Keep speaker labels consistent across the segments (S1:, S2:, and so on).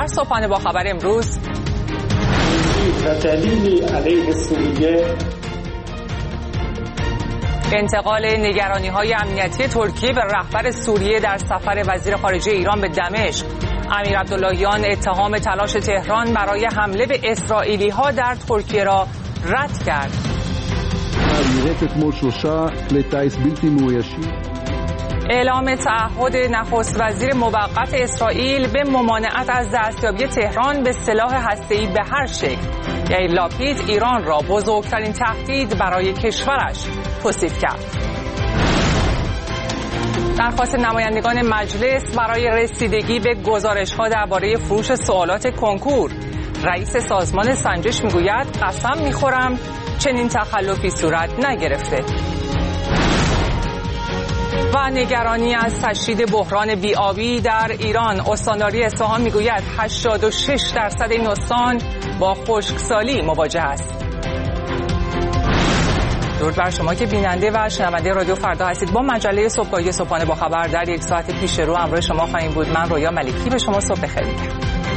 S1: در صبحانه با خبر امروز
S2: دلیلی علیه سوریه
S1: انتقال نگرانی‌های امنیتی ترکیه به رهبر سوریه در سفر وزیر خارجه ایران به دمشق. امیر عبداللهیان اتهام تلاش تهران برای حمله به اسرائیلی‌ها در ترکیه را رد کرد. اعلام تعهد نخست وزیر موقت اسرائیل به ممانعت از دستیابی تهران به سلاح هسته‌ای به هر شکل. یائیر لاپید ایران را بزرگترین تهدید برای کشورش توصیف کرد. درخواست نمایندگان مجلس برای رسیدگی به گزارش‌ها درباره فروش سوالات کنکور. رئیس سازمان سنجش میگوید قسم میخورم چنین تخلفی صورت نگرفته. و نگرانی از تشدید بحران بی‌آبی در ایران. استانداری اصفهان میگوید 86% این استان با خشکسالی مواجه است. درود بر شما که بیننده و شنونده رادیو فردا هستید. با مجله صبحگاهی صبحانه با خبر در یک ساعت پیش رو همراه شما خواهیم بود. من رویا ملکی به شما صبح بخیر میگم.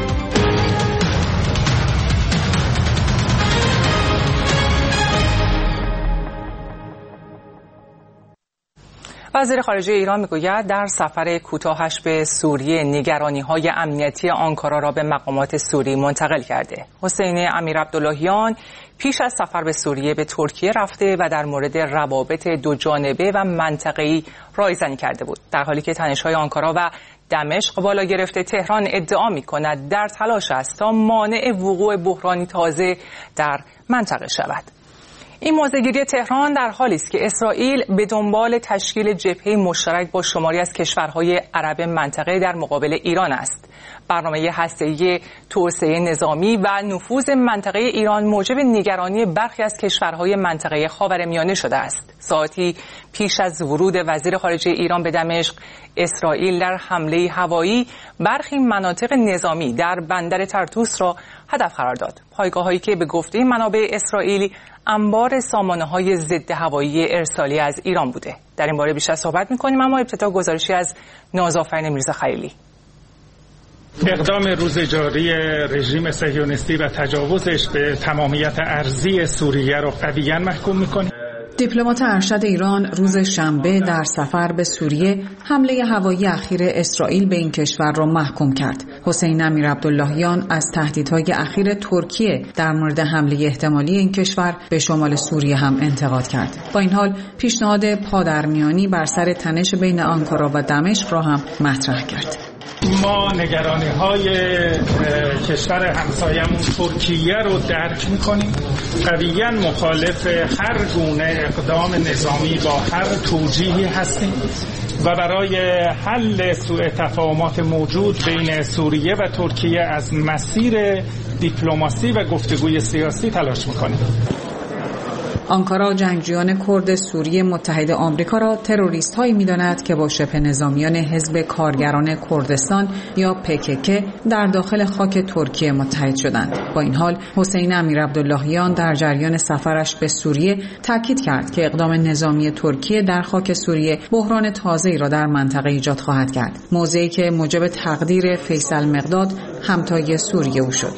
S1: وزیر خارجه ایران میگوید در سفر کوتاهش به سوریه نگرانی‌های امنیتی آنکارا را به مقامات سوری منتقل کرده. حسین امیر عبداللهیان پیش از سفر به سوریه به ترکیه رفته و در مورد روابط دو جانبه و منطقه‌ای رایزنی کرده بود. در حالی که تنش‌های آنکارا و دمشق بالا گرفته، تهران ادعا می‌کند در تلاش است تا مانع وقوع بحرانی تازه در منطقه شود. این موضع‌گیری تهران در حالی است که اسرائیل به دنبال تشکیل جبهه مشترک با شماری از کشورهای عرب منطقه در مقابل ایران است. برنامه هسته‌ای توسعه نظامی و نفوذ منطقه ایران موجب نگرانی برخی از کشورهای منطقه خاورمیانه شده است. ساعتی پیش از ورود وزیر خارجه ایران به دمشق، اسرائیل در حمله هوایی برخی مناطق نظامی در بندر طرطوس را هدف قرار داد. پایگاه‌هایی که به گفته منابع اسرائیلی انبار سامانه‌های ضد هوایی ارسالی از ایران بوده. در این باره بیشتر صحبت می‌کنیم، اما ابتدا گزارشی از نازآفرین میرزاخلیلی.
S3: اقدام روز جاری رژیم صهیونیستی و تجاوزش به تمامیت ارضی سوریه را قویاً محکوم می‌کنیم.
S4: دیپلمات ارشد ایران روز شنبه در سفر به سوریه حمله هوایی اخیر اسرائیل به این کشور را محکوم کرد. حسین امیر عبداللهیان از تهدیدهای اخیر ترکیه در مورد حمله احتمالی این کشور به شمال سوریه هم انتقاد کرد. با این حال پیشنهاد پادرمیانی بر سر تنش بین آنکارا و دمشق را هم مطرح کرد.
S3: ما نگرانی‌های کشور همسایمون ترکیه رو درک می‌کنیم. قویاً مخالف هر گونه اقدام نظامی با هر توجیهی هستیم و برای حل سوء تفاهمات موجود بین سوریه و ترکیه از مسیر دیپلماسی و گفتگوی سیاسی تلاش می‌کنیم.
S4: آنکارا جنگجویان کرد سوریه متحد آمریکا را تروریست‌هایی می‌داند که با شبه نظامیان حزب کارگران کردستان یا PKK در داخل خاک ترکیه متحد شدند. با این حال حسین امیر عبداللهیان در جریان سفرش به سوریه تاکید کرد که اقدام نظامی ترکیه در خاک سوریه بحران تازه‌ای را در منطقه ایجاد خواهد کرد. موضعی که موجب تقدیر فیصل مقداد همتای سوریه او شد.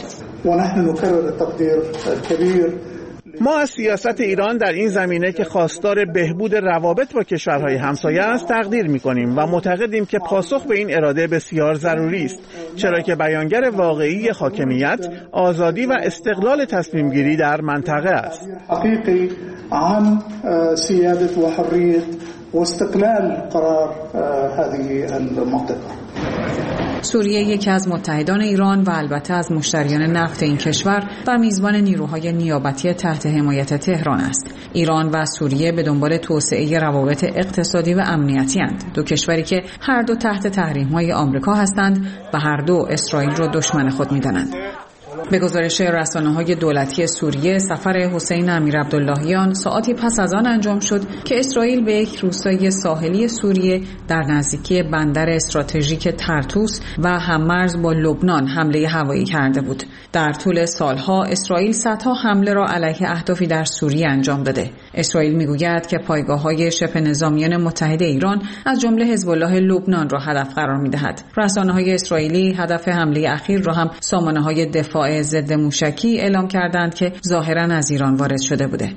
S5: ما از سیاست ایران در این زمینه که خواستار بهبود روابط با کشورهای همسایه است تقدیر می‌کنیم و معتقدیم که پاسخ به این اراده بسیار ضروری است، چرا که بیانگر واقعی حاکمیت، آزادی و استقلال تصمیم گیری در منطقه است.
S2: حقیقی عن سیادت و حریت و استقلال قرار هذه المنطقه.
S4: سوریه یکی از متحدان ایران و البته از مشتریان نفت این کشور و میزبان نیروهای نیابتی تحت حمایت تهران است. ایران و سوریه به دنبال توسعه روابط اقتصادی و امنیتی اند. دو کشوری که هر دو تحت تحریم‌های آمریکا هستند و هر دو اسرائیل را دشمن خود می‌دانند. به گزارش رسانه‌های دولتی سوریه، سفر حسین امیر عبداللهیان ساعتی پس از آن انجام شد که اسرائیل به یک روستای ساحلی سوریه در نزدیکی بندر استراتژیک طرطوس و هم‌مرز با لبنان حمله هوایی کرده بود. در طول سالها اسرائیل صدها حمله را علیه اهدافی در سوریه انجام داده. اسرائیل میگوید که پایگاه‌های شبه نظامیان متحد ایران از جمله حزب الله لبنان را هدف قرار می‌دهد. رسانه‌های اسرائیلی هدف حمله اخیر را هم سامانه‌های دفاع ضد موشکی اعلام کردند که ظاهراً از ایران وارد شده بوده.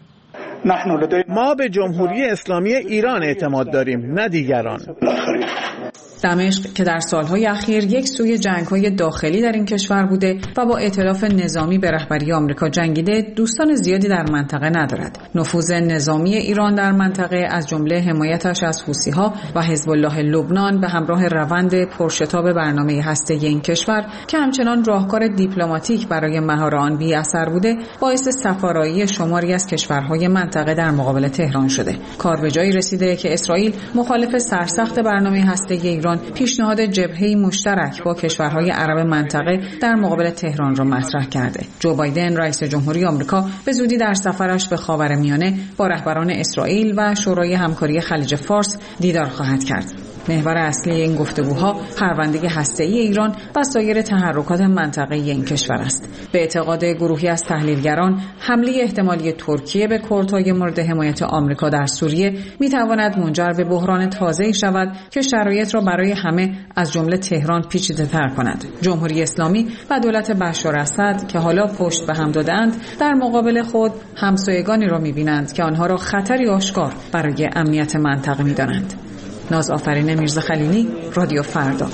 S5: ما به جمهوری اسلامی ایران اعتماد داریم، نه دیگران.
S4: دمشق که در سالهای اخیر یک سوی جنگ‌های داخلی در این کشور بوده و با ائتلاف نظامی به رهبری آمریکا جنگیده، دوستان زیادی در منطقه ندارد. نفوذ نظامی ایران در منطقه از جمله حمایتش از حوثی‌ها و حزب الله لبنان به همراه روند پرشتاب برنامه هسته‌ای این کشور که همچنان راهکار دیپلماتیک برای مهار آن بی اثر بوده، باعث صفارایی شماری از کشورهای منطقه در مقابل تهران شده. کار به جایی رسیده که اسرائیل مخالف سرسخت برنامه هسته‌ای ایران پیشنهاد جبهه‌ای مشترک با کشورهای عرب منطقه در مقابل تهران را مطرح کرده. جو بایدن رئیس جمهوری آمریکا به زودی در سفرش به خاورمیانه با رهبران اسرائیل و شورای همکاری خلیج فارس دیدار خواهد کرد. محور اصلی این گفتگوها پرونده هسته‌ای ایران و سایر تحرکات منطقه‌ای این کشور است. به اعتقاد گروهی از تحلیلگران، حمله احتمالی ترکیه به کردهای مورد حمایت آمریکا در سوریه می‌تواند منجر به بحران تازه‌ای شود که شرایط را برای همه از جمله تهران پیچیده‌تر کند. جمهوری اسلامی و دولت بشار اسد که حالا پشت به هم دادند، در مقابل خود همسایگانی را می‌بینند که آنها را خطری آشکار برای امنیت منطقه می‌دانند. ناز آفرین میرزا خلیلی، رادیو فردا.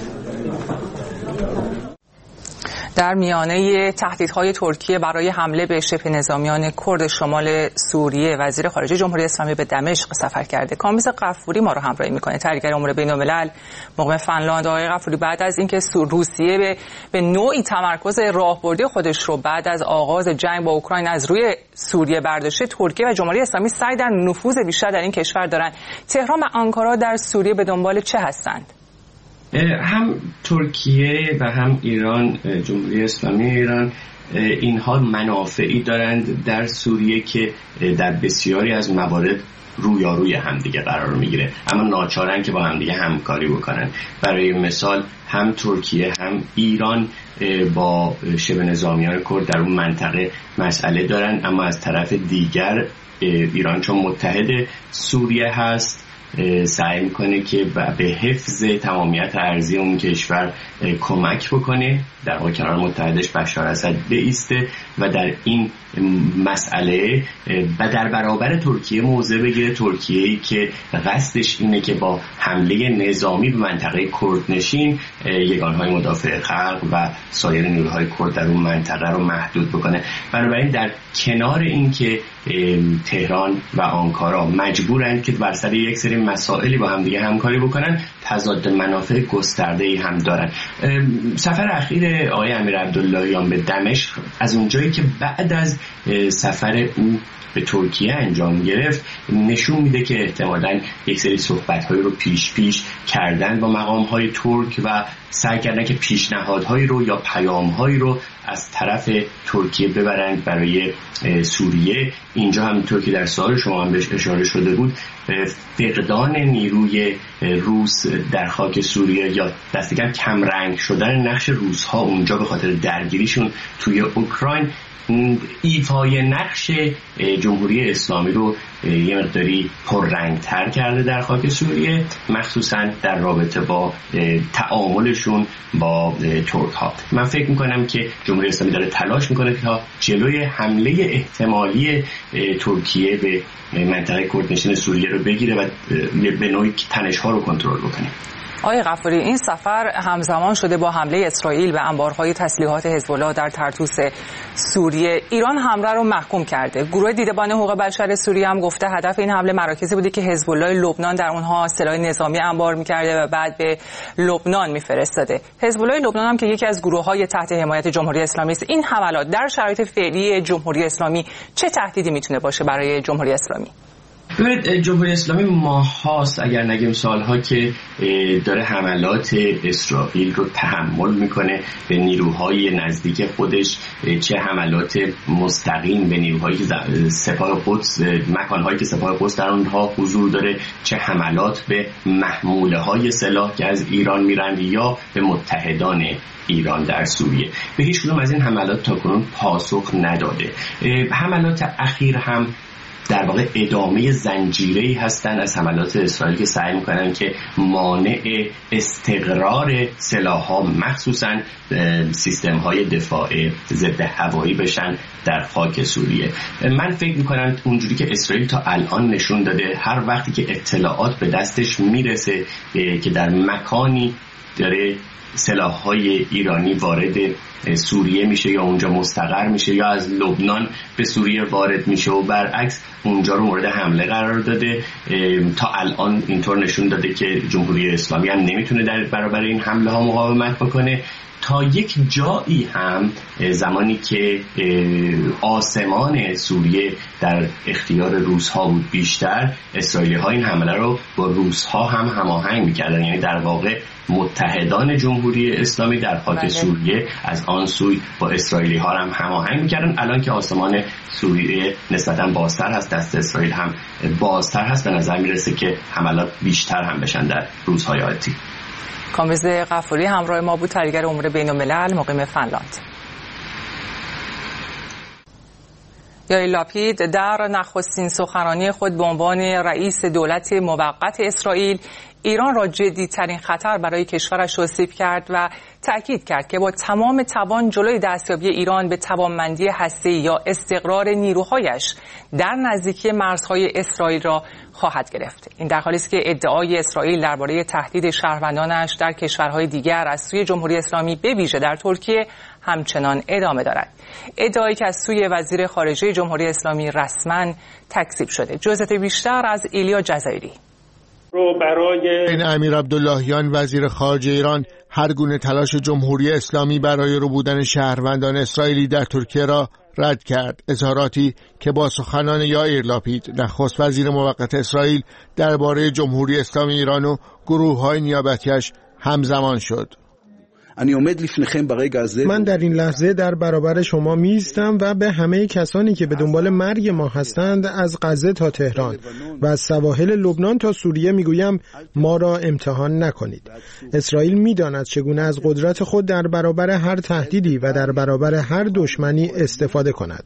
S1: در میانه تهدیدهای ترکیه برای حمله به شبه نظامیان کرد شمال سوریه، وزیر خارجه جمهوری اسلامی به دمشق سفر کرده. کامبیز غفوری ما رو همراهی میکنه، تحلیلگر امور بین‌الملل، مقیم فنلاند. آقای غفوری، بعد از اینکه روسیه به نوعی تمرکز راهبردی خودش رو بعد از آغاز جنگ با اوکراین از روی سوریه برداشته، ترکیه و جمهوری اسلامی سعی در نفوذ بیشتر در این کشور دارن. تهران و آنکارا در سوریه به دنبال چه هستند؟
S6: هم ترکیه و هم ایران، جمهوری اسلامی ایران، اینها منافعی دارند در سوریه که در بسیاری از موارد رویاروی همدیگه قرار میگیره، اما ناچارن که با همدیگه همکاری بکنن. برای مثال هم ترکیه هم ایران با شبه نظامیان کرد در اون منطقه مسئله دارن، اما از طرف دیگر ایران چون متحد سوریه هست سعی میکنه که به حفظ تمامیت ارضی اون کشور کمک بکنه، در واقع کنار متحدش بشار اسد بایسته و در این مسئله و در برابر ترکیه موضع بگیره. ترکیه‌ای که قصدش اینه که با حمله نظامی به منطقه کردنشین یگانهای مدافع خلق و سایر نیروهای کرد در اون منطقه رو محدود بکنه. بنابراین در کنار این که تهران و آنکارا مجبورند که بر سر یک سری مسائلی با هم دیگه همکاری بکنن، تضاد منافع گسترده‌ای هم دارن. سفر اخیر آقای امیر عبداللهیان به دمشق از اونجایی که بعد از سفر او به ترکیه انجام گرفت نشون میده که احتمالاً یک سری صحبت‌هایی رو پیش کردن با مقام‌های ترک و سعی کردن که پیشنهادهایی رو یا پیام‌هایی رو از طرف ترکیه ببرند برای سوریه. اینجا همونطور که در سوال شما هم بهش اشاره شده بود، فقدان نیروی روس در خاک سوریه یا دست کم رنگ شدن نقش روس‌ها اونجا به خاطر درگیریشون توی اوکراین ایفای نقش جمهوری اسلامی رو یه مقداری پررنگ‌تر کرده در خاک سوریه، مخصوصا در رابطه با تعاملشون با ترک‌ها. من فکر میکنم که جمهوری اسلامی داره تلاش میکنه تا جلوی حمله احتمالی ترکیه به منطقه کردنشین سوریه رو بگیره و به نوعی تنش‌ها رو کنترل بکنه.
S1: آقای غفوری، این سفر همزمان شده با حمله اسرائیل به انبارهای تسلیحات حزب الله در طرطوس سوریه. ایران حمله رو محکوم کرده. گروه دیدبان حقوق بشر سوریه هم گفته هدف این حمله مراکزی بوده که حزب الله لبنان در اونها سلاح نظامی انبار می‌کرده و بعد به لبنان می‌فرستاده. حزب الله لبنان هم که یکی از گروه‌های تحت حمایت جمهوری اسلامی است. این حملات در شرایط فعلی جمهوری اسلامی چه تهدیدی میتونه باشه برای جمهوری اسلامی؟
S6: جمهوری اسلامی ماهاست اگر نگیم سالها که داره حملات اسرائیل رو تحمل میکنه به نیروهای نزدیک خودش، چه حملات مستقیم به نیروهایی که سپاه قدس، مکانهایی که سپاه قدس در اونها حضور داره، چه حملات به محموله های سلاح که از ایران میرن یا به متحدان ایران در سوریه. به هیچ کدوم از این حملات تاکنون پاسخ نداده. حملات اخیر هم در واقع ادامه زنجیره‌ای هستن از حملات اسرائیل که سعی میکنن که مانع استقرار سلاح‌ها مخصوصاً سیستم‌های دفاع ضد هوایی بشن در خاک سوریه. من فکر میکنم اونجوری که اسرائیل تا الان نشون داده هر وقتی که اطلاعات به دستش میرسه که در مکانی داره سلاح‌های ایرانی وارد سوریه میشه یا اونجا مستقر میشه یا از لبنان به سوریه وارد میشه و برعکس اونجا رو مورد حمله قرار داده. تا الان اینطور نشون داده که جمهوری اسلامی هم نمیتونه در برابر این حمله ها مقاومت بکنه. تا یک جایی هم زمانی که آسمان سوریه در اختیار روس‌ها بود بیشتر، اسرائیلی‌ها این حمله رو با روس‌ها هم هماهنگ می‌کردن، یعنی در واقع متحدان جمهوری اسلامی در خاک سوریه از آن سوی با اسرائیلی‌ها هم هماهنگ می‌کردن. الان که آسمان سوریه نسبتاً بازتر هست، دست اسرائیل هم بازتر هست، به نظر می‌رسه که حملات بیشتر هم بشن در روزهای آتی.
S1: کامبیز غفوری همراه ما بود، تحلیلگر امور بین‌الملل مقیم فنلاند. یائیر لاپید در نخستین سخنرانی خود به عنوان رئیس دولت موقت اسرائیل ایران را جدی‌ترین خطر برای کشورش توصیف کرد و تأکید کرد که با تمام توان جلوی دستیابی ایران به توانمندی هسته‌ای یا استقرار نیروهایش در نزدیکی مرزهای اسرائیل را خواهد گرفت. این در حالی است که ادعای اسرائیل درباره تهدید شهروندانش در کشورهای دیگر از سوی جمهوری اسلامی به ویژه در ترکیه همچنان ادامه دارد. ادعایی که از سوی وزیر خارجه جمهوری اسلامی رسما تکذیب شده. جزئیات بیشتر از ایلیا جزایری.
S7: این امیر عبداللهیان وزیر خارجه ایران هر گونه تلاش جمهوری اسلامی برای ربودن شهروندان اسرائیلی در ترکیه را رد کرد. اظهاراتی که با سخنان یائیر لاپید نخست وزیر موقت اسرائیل درباره جمهوری اسلامی ایران و گروه‌های نیابتیش همزمان شد.
S8: من در این لحظه در برابر شما می‌ایستم و به همه کسانی که به دنبال مرگ ما هستند از غزه تا تهران و از سواحل لبنان تا سوریه میگویم ما را امتحان نکنید. اسرائیل می‌داند چگونه از قدرت خود در برابر هر تهدیدی و در برابر هر دشمنی استفاده کند.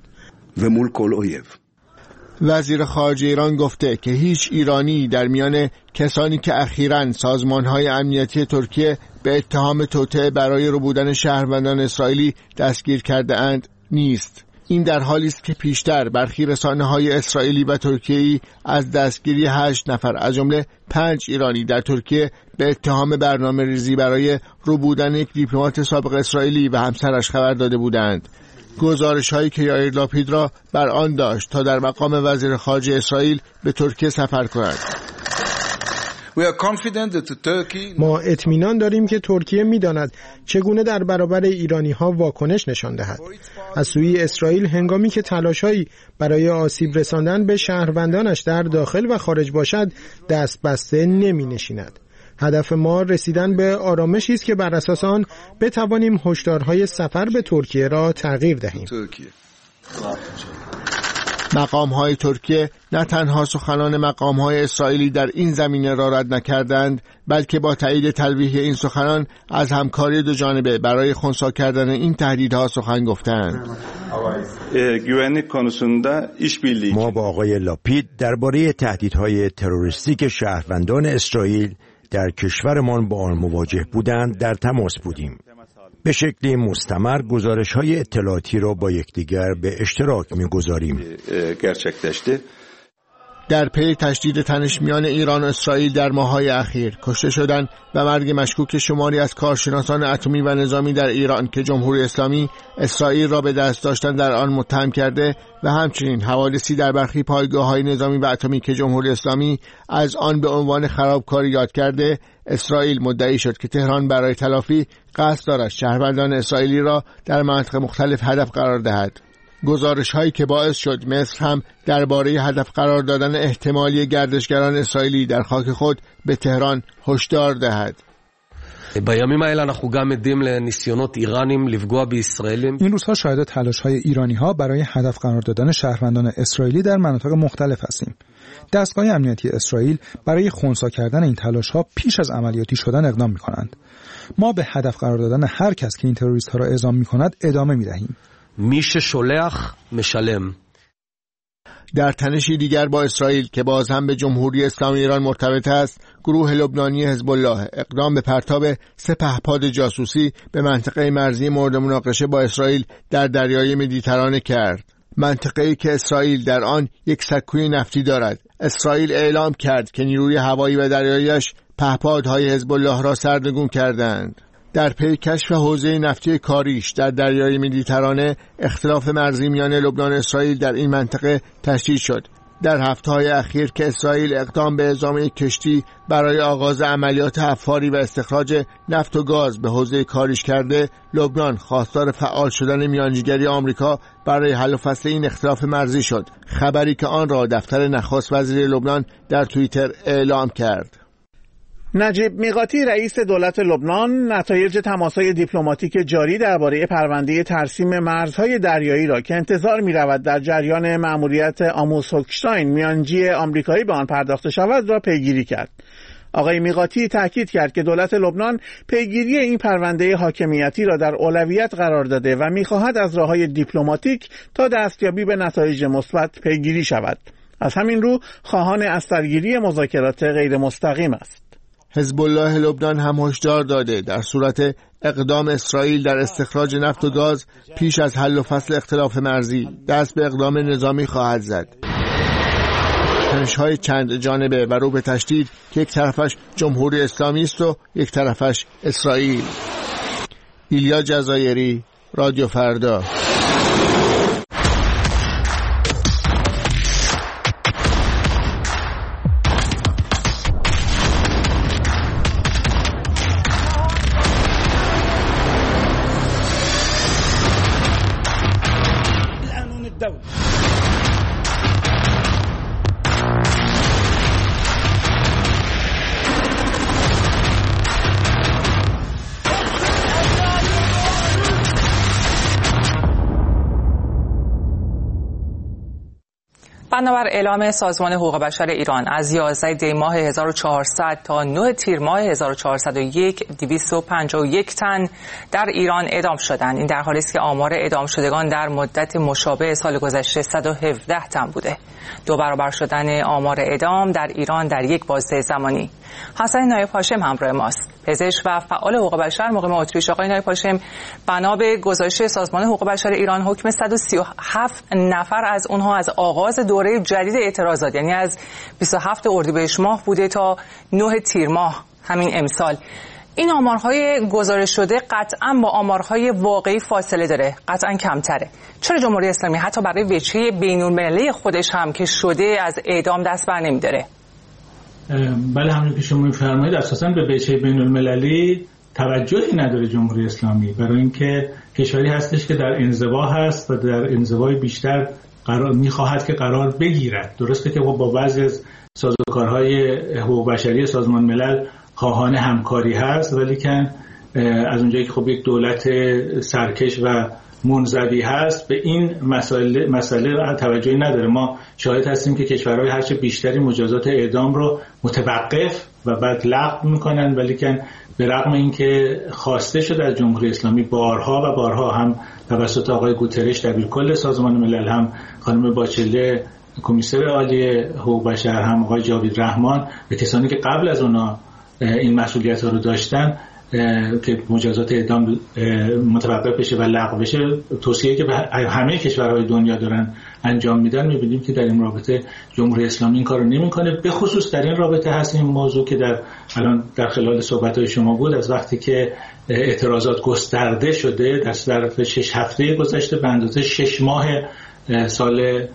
S7: وزیر خارجه ایران گفته که هیچ ایرانی در میان کسانی که اخیراً سازمان‌های امنیتی ترکیه به اتهام توطئه برای ربودن شهروندان اسرائیلی دستگیر کرده اند نیست. این در حالی است که پیشتر برخی رسانه‌های اسرائیلی و ترکیه‌ای از دستگیری 8 نفر از جمله 5 ایرانی در ترکیه به اتهام برنامه‌ریزی برای ربودن یک دیپلمات سابق اسرائیلی و همسرش خبر داده بودند. گزارش‌هایی که یائیر لاپید را بر آن داشت تا در مقام وزیر خارجه اسرائیل به ترکیه سفر کند.
S8: ما اطمینان داریم که ترکیه می‌داند چگونه در برابر ایرانی‌ها واکنش نشان دهد. از سوی اسرائیل هنگامی که تلاش‌هایی برای آسیب رساندن به شهروندانش در داخل و خارج باشد دست بسته نمی‌نشیند. هدف ما رسیدن به آرامشی است که بر اساس آن بتوانیم هشدارهای سفر به ترکیه را تغییر دهیم.
S7: مقام‌های ترکیه نه تنها سخنان مقام‌های اسرائیلی در این زمینه را رد نکردند، بلکه با تایید تلویح این سخنان از همکاری دو جانبه برای خنثی کردن این تهدیدها سخن گفتند.
S9: ما با آقای لاپید درباره تهدیدهای تروریستیک شهروندان اسرائیل در کشورمان با آن مواجه بودند در تماس بودیم. به شکلی مستمر گزارش‌های اطلاعاتی را با یکدیگر به اشتراک می‌گذاریم.
S7: در پی تشدید تنش میان ایران و اسرائیل در ماه‌های اخیر کشته شدند و مرگ مشکوک شماری از کارشناسان اتمی و نظامی در ایران که جمهوری اسلامی اسرائیل را به دست داشتن در آن متهم کرده و همچنین حوادثی در برخی پایگاه‌های نظامی و اتمی که جمهوری اسلامی از آن به عنوان خرابکاری یاد کرده، اسرائیل مدعی شد که تهران برای تلافی قصد دارد شهروندان اسرائیلی را در مناطق مختلف هدف قرار دهد. گزارش‌هایی که باعث شد مصر هم درباره هدف قرار دادن احتمالی گردشگران اسرائیلی در خاک خود به تهران هشدار دهد.
S10: این روزها شاهد تلاش‌های ایرانی‌ها برای هدف قرار دادن شهروندان اسرائیلی در مناطق مختلف هستیم. دستگاه امنیتی اسرائیل برای خنثی کردن این تلاش‌ها پیش از عملیاتی شدن اقدام می‌کنند. ما به هدف قرار دادن هر کس که این تروریست‌ها را اعزام می‌کند ادامه می‌دهیم.
S11: میشه شلح مشلم.
S7: در تنشی دیگر با اسرائیل که باز هم به جمهوری اسلامی ایران مرتبط است، گروه لبنانی حزب الله اقدام به پرتاب 3 پهپاد جاسوسی به منطقه مرزی مورد مناقشه با اسرائیل در دریای مدیترانه کرد. منطقه‌ای که اسرائیل در آن یک سکوی نفتی دارد. اسرائیل اعلام کرد که نیروی هوایی و دریایی‌اش پهپادهای حزب الله را سرنگون کردند. در پی کشف حوزه نفتی کاریش در دریای مدیترانه، اختلاف مرزی میان لبنان و اسرائیل در این منطقه تشدید شد. در هفته‌های اخیر که اسرائیل اقدام به اعزام یک کشتی برای آغاز عملیات حفاری و استخراج نفت و گاز به حوزه کاریش کرده، لبنان خواستار فعال شدن میانجیگری آمریکا برای حل و فصل این اختلاف مرزی شد، خبری که آن را دفتر نخست وزیر لبنان در توییتر اعلام کرد.
S5: نجیب میقاتی رئیس دولت لبنان نتایج تماس‌های دیپلماتیک جاری درباره پرونده ترسیم مرزهای دریایی را که انتظار می‌رود در جریان مأموریت آموس هوکشتاین میانجی آمریکایی به آن پرداخته شود را پیگیری کرد. آقای میقاتی تاکید کرد که دولت لبنان پیگیری این پرونده حاکمیتی را در اولویت قرار داده و می‌خواهد از راه‌های دیپلماتیک تا دستیابی به نتایج مثبت پیگیری شود. از همین رو خواهان از سرگیری مذاکرات غیر مستقیم است.
S7: حزب الله لبنان هم هشدار داده در صورت اقدام اسرائیل در استخراج نفت و گاز پیش از حل و فصل اختلاف مرزی دست به اقدام نظامی خواهد زد. تنش‌های چند جانبه و رو به تشدید که یک طرفش جمهوری اسلامی است و یک طرفش اسرائیل. ایلیا جزایری، رادیو فردا.
S1: بنابر اعلام سازمان حقوق بشر ایران از 11 دی ماه 1400 تا 9 تیر ماه 1401 251 تن در ایران اعدام شدند. این در حالی است که آمار اعدام شدگان در مدت مشابه سال گذشته 117 تن بوده. 2 برابر شدن آمار اعدام در ایران در یک بازه زمانی. حسن نایب هاشم همراه ماست، پزشک و فعال حقوق بشر مقیم اتریش. آقای نایب هاشم، بنا به گزارش سازمان حقوق بشر ایران حکم 137 نفر از اونها از آغاز دوره جدید اعتراضات، یعنی از 27 اردیبهشت ماه بوده تا 9 تیر ماه همین امسال. این آمارهای گزارش شده قطعا با آمارهای واقعی فاصله داره، قطعا کمتره. چرا جمهوری اسلامی حتی برای وجهه بین‌المللی خودش هم که شده از اعدام دست بر نمی‌داره؟
S3: بله، همونی که شما می‌فرمایید اساساً به وجهه بین‌المللی توجهی نداره جمهوری اسلامی، برای اینکه کشوری هستش که در انزوا هست و در انزوای بیشتر قرار می‌خواهد که قرار بگیرد. درسته که با بعضی از سازوکارهای حقوق بشری سازمان ملل خواهان همکاری هست، ولی که از اونجایی که خب یک دولت سرکش و منزوی هست به این مسئله توجهی نداره. ما شاهد هستیم که کشورهای هرچه بیشتری مجازات اعدام رو متوقف و بعد لغو میکنن، ولی که به رغم اینکه خواسته شده از جمهوری اسلامی بارها و بارها، هم توسط آقای گوترش دبیرکل سازمان ملل، هم خانم باچله کمیسر عالی حقوق بشر، هم آقای جاوید رحمان، به کسانی که قبل از اونا این مسئولیت ها رو داشتن که مجازات اعدام متوقف بشه و لغو بشه، توصیه‌ای که به همه کشورهای دنیا دارن انجام میدن، می‌بینیم که در این رابطه جمهوری اسلامی این کارو نمی‌کنه. به خصوص در این رابطه هست این موضوع که الان در خلال صحبت‌های شما بود، از وقتی که اعتراضات گسترده شده در ظرف 6 هفته گذشته به اندازه 6 ماه سال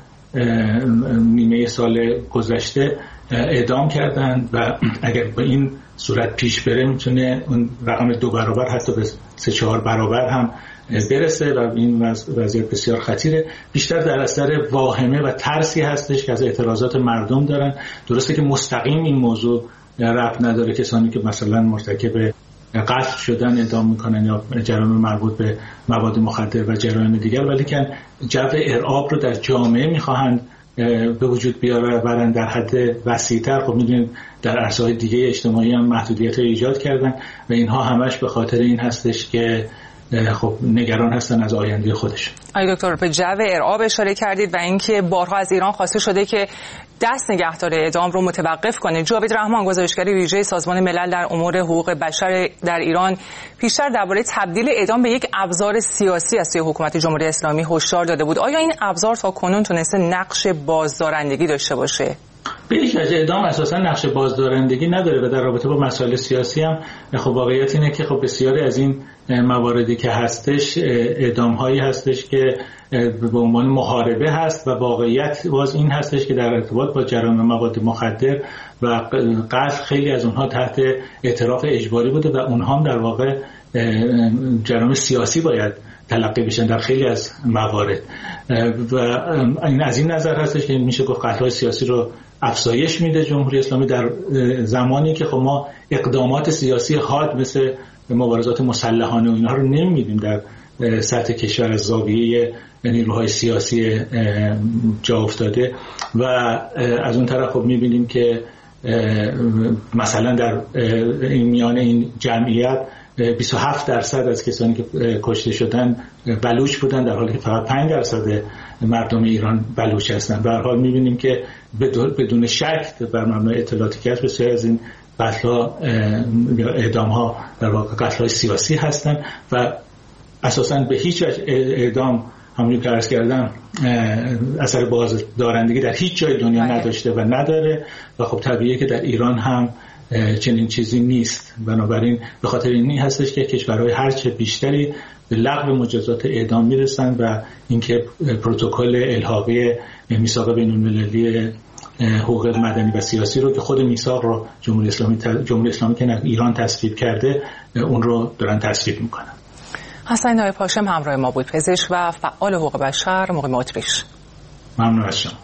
S3: نیمه سال گذشته اعدام کردند و اگر به این صورت پیش بره میتونه اون رقم 2 برابر حتی به 3-4 برابر هم برسه و این وضعیت بسیار خطیره. بیشتر در اثر واهمه و ترسی هستش که از اعتراضات مردم دارن. درسته که مستقیم این موضوع ربط نداره، کسانی که مثلا مرتکب قتل شدن اعدام میکنن یا جرایم مربوط به مواد مخدر و جرایم دیگر، ولی که جو ارعاب رو در جامعه میخواهند به وجود بیارن در حد وسیع‌تر. خب میدونید در عرصه‌های دیگه اجتماعی هم محدودیت‌های ایجاد کردن و اینها همش به خاطر این هستش که
S11: خب نگران هستن از آینده خودشون.
S1: آقای دکتر به جو ارعاب اشاره کردید و اینکه بارها از ایران خواسته شده که دست نگهدار اعدام رو متوقف کنه. جاوید رحمان گزارشگر ویژه سازمان ملل در امور حقوق بشر در ایران پیشتر درباره تبدیل اعدام به یک ابزار سیاسی از سوی حکومت جمهوری اسلامی هشدار داده بود. آیا این ابزار تا کنون تونسته نقش بازدارندگی داشته باشه؟
S11: به هیچ وجه اعدام اساسا نقش بازدارندگی نداره و در رابطه با مسائل سیاسی هم خب واقعیت اینه که خب بسیاری از این مواردی که هستش اعدام هایی هستش که به عنوان محاربه هست و واقعیت باز این هستش که در ارتباط با جرایم مواد مخدر و قتل خیلی از اونها تحت اعتراف اجباری بوده و اونها هم در واقع جرایم سیاسی باید تلقی بشن در خیلی از موارد و این از این نظر هستش که میشه گفت قتل‌های سیاسی رو افزایش میده جمهوری اسلامی در زمانی که خب ما اقدامات سیاسی حاد مثل مبارزات مسلحانه و اینها رو نمی‌بینیم در سطح کشور از زاویه نیروهای سیاسی جا افتاده و از اون طرف خب می‌بینیم که مثلا در میان این جمعیت 27% از کسانی که کشته شدن بلوچ بودن در حالی که فقط 5% مردم ایران بلوچ هستند. به هر حال می‌بینیم که بدون شک بر مبنای اطلاعاتی که بسیاری از این قتل‌ها یا اعدام‌ها در واقع قتل‌های سیاسی هستند و اساساً به هیچ وجه اعدام همونجور که عرض کردم اثر بازدارندگی در هیچ جای دنیا نداشته و نداره و خب طبیعیه که در ایران هم چنین چیزی نیست. بنابراین به خاطر اینی هستش که کشورهای هرچه بیشتری به لغو مجازات اعدام میرسن و اینکه پروتکل الحاقی میثاق بین‌المللی حقوق مدنی و سیاسی رو که خود میثاق رو جمهوری اسلامی که ایران تصویب کرده اون رو دارن تصویب میکنن.
S1: حسین نایب هاشم همراه ما بود، پزشک و فعال حقوق بشر، مقیم اتریش.
S11: ممنون از شما.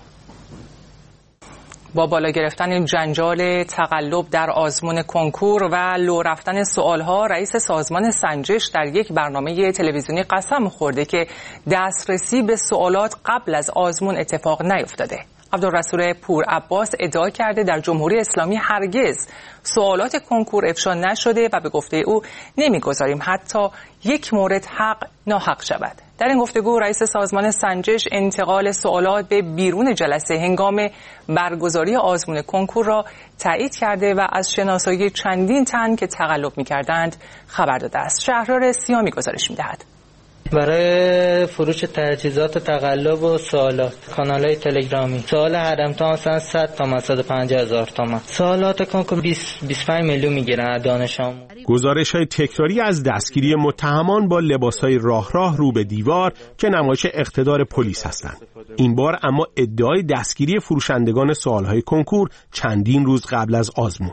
S1: با بالا گرفتن جنجال تقلب در آزمون کنکور و لو رفتن سوالها، رئیس سازمان سنجش در یک برنامه تلویزیونی قسم خورده که دسترسی به سوالات قبل از آزمون اتفاق نیفتاده. عبدالرسول پورعباس ادعا کرده در جمهوری اسلامی هرگز سوالات کنکور افشا نشده و به گفته او نمیگذاریم حتی یک مورد حق ناحق شود. در این گفتگو رئیس سازمان سنجش انتقال سوالات به بیرون جلسه هنگام برگزاری آزمون کنکور را تایید کرده و از شناسایی چندین تن که تقلب می‌کردند خبر داده است. شهریار سیامی گزارش می‌دهد.
S12: برای فروش تجهیزات تقلب و سوالات کانال‌های تلگرامی سوال حرم‌تا مثلا 100 تا 150,000 تومان، سوالات کنکور 25 میلیون میگیرن دانش آموز.
S13: گزارش‌های تکراری از دستگیری متهمان با لباس‌های راه رو به دیوار که نمایش اقتدار پلیس هستند. این بار اما ادعای دستگیری فروشندگان سوال‌های کنکور چندین روز قبل از آزمون.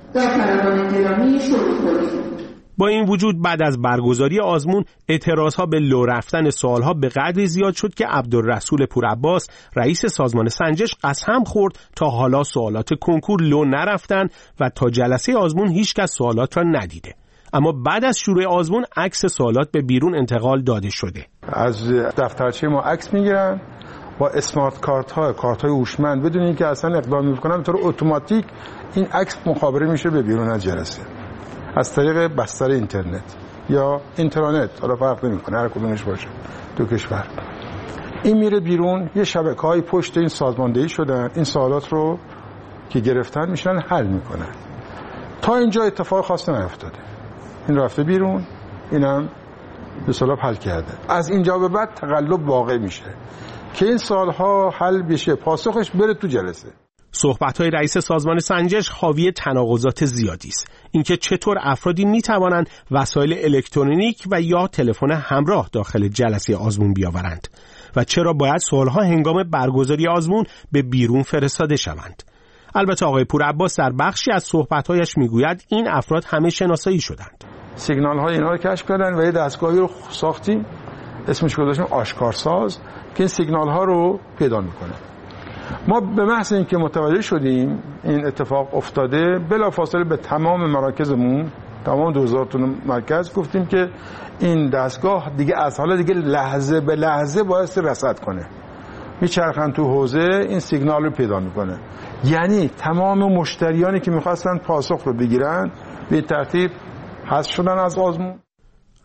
S13: با این وجود بعد از برگزاری آزمون اعتراضها به لو رفتن سوالها به قدری زیاد شد که عبدالرسول پورعباس رئیس سازمان سنجش قسم خورد تا حالا سوالات کنکور لو نرفتن و تا جلسه آزمون هیچ کس سوالات را ندیده. اما بعد از شروع آزمون عکس سوالات به بیرون انتقال داده شده.
S14: از دفترچه ما عکس میگیرن با اسمارت کارت های هوشمند بدون اینکه اصلا اقدام میکنن به طور اتوماتیک این عکس مخابره میشه به بیرون از جلسه از طریق بستر اینترنت یا اینترنت، حالا فرق نمیکنه هر کدومش باشه دو کشور. این میره بیرون، یه شبکه‌های پشت این سازماندهی شدن، این سوالات رو که گرفتن میشن حل میکنن. تا اینجا اتفاق خاصی نیفتاده. این رفته بیرون، اینم به اصطلاح حل کرده. از اینجا به بعد تقلب واقع میشه که این سوالها حل بشه، پاسخش بره تو جلسه.
S13: صحبت‌های رئیس سازمان سنجش حاوی تناقضات زیادی است. اینکه چطور افرادی می‌توانند وسایل الکترونیک و یا تلفن همراه داخل جلسه آزمون بیاورند و چرا باید سوال‌ها هنگام برگزاری آزمون به بیرون فرستاده شوند. البته آقای پورعباس در بخشی از صحبت‌هایش می‌گوید این افراد همه شناسایی شدند.
S14: سیگنال‌های اینا رو کشف کردن و یه دستگاهی رو ساختیم، اسمش گذاشتیم آشکارساز، که این سیگنال‌ها رو پیدا می‌کنه. ما به محض اینکه متوجه شدیم این اتفاق افتاده، بلافاصله به تمام مراکزمون، تمام 2000 تا مرکز گفتیم که این دستگاه دیگه از حالا دیگه لحظه به لحظه باید رصد کنه، میچرخن تو حوزه این سیگنال رو پیدا میکنه. یعنی تمام مشتریانی که میخواستن پاسخ رو بگیرن به ترتیب حذف شدن از آزمون.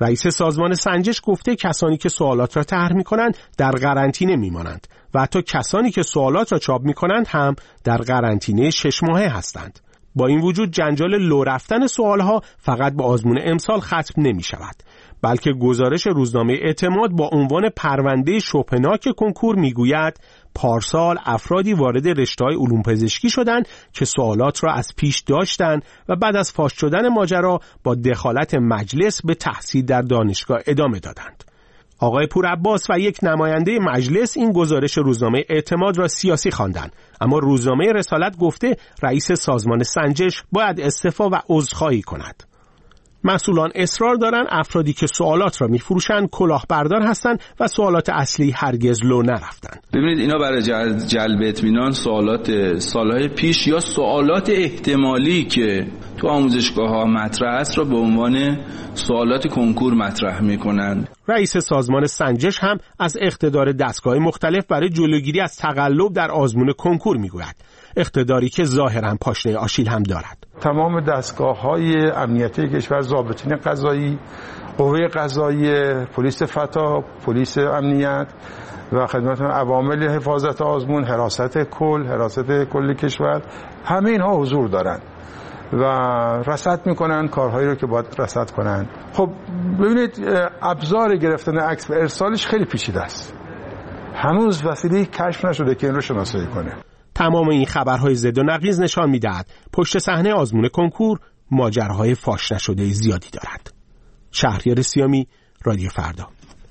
S13: رئیس سازمان سنجش گفته کسانی که سوالات را طرح می‌کنند در قرنطینه می‌مانند و حتی کسانی که سوالات را چاپ می‌کنند هم در قرنطینه 6 ماهه هستند. با این وجود جنجال لو رفتن سوالها فقط با آزمون امسال ختم نمی‌شود، بلکه گزارش روزنامه اعتماد با عنوان پرونده شبهناک کنکور میگوید پارسال افرادی وارد رشته‌های علوم پزشکی شدند که سوالات را از پیش داشتند و بعد از فاش شدن ماجرا با دخالت مجلس به تحصیل در دانشگاه ادامه دادند. آقای پورعباس و یک نماینده مجلس این گزارش روزنامه اعتماد را سیاسی خواندند، اما روزنامه رسالت گفته رئیس سازمان سنجش باید استعفا و عذرخواهی کند. مسئولان اصرار دارند افرادی که سوالات را می‌فروشند کلاهبردار هستند و سوالات اصلی هرگز لو نرفتند.
S15: ببینید اینا برای جلب اطمینان سوالات سالهای پیش یا سوالات احتمالی که تو آموزشگاه‌ها مطرح است را به عنوان سوالات کنکور مطرح می‌کنند.
S13: رئیس سازمان سنجش هم از اقتدار دستگاه مختلف برای جلوگیری از تقلب در آزمون کنکور می‌گوید، اقتداری که ظاهراً پاشنه آشیل هم دارد.
S14: تمام دستگاه‌های امنیتی کشور، ضابطین قضایی، قوه قضاییه، پلیس فتا، پلیس امنیت و خدمتتون عوامل حفاظت آزمون، حراست کل کشور، همه اینها حضور دارند و رصد میکنن کارهایی رو که باید رصد کنن. خب ببینید ابزار گرفتن عکس و ارسالش خیلی پیچیده است، هنوز وسیله کشف نشده که این رو شناسایی کنه.
S13: تمام این خبرهای ضد و نقیض نشان می‌دهد پشت صحنه آزمون کنکور ماجراهای فاش نشده زیادی دارد. شهریار سیامی، رادیو فردا.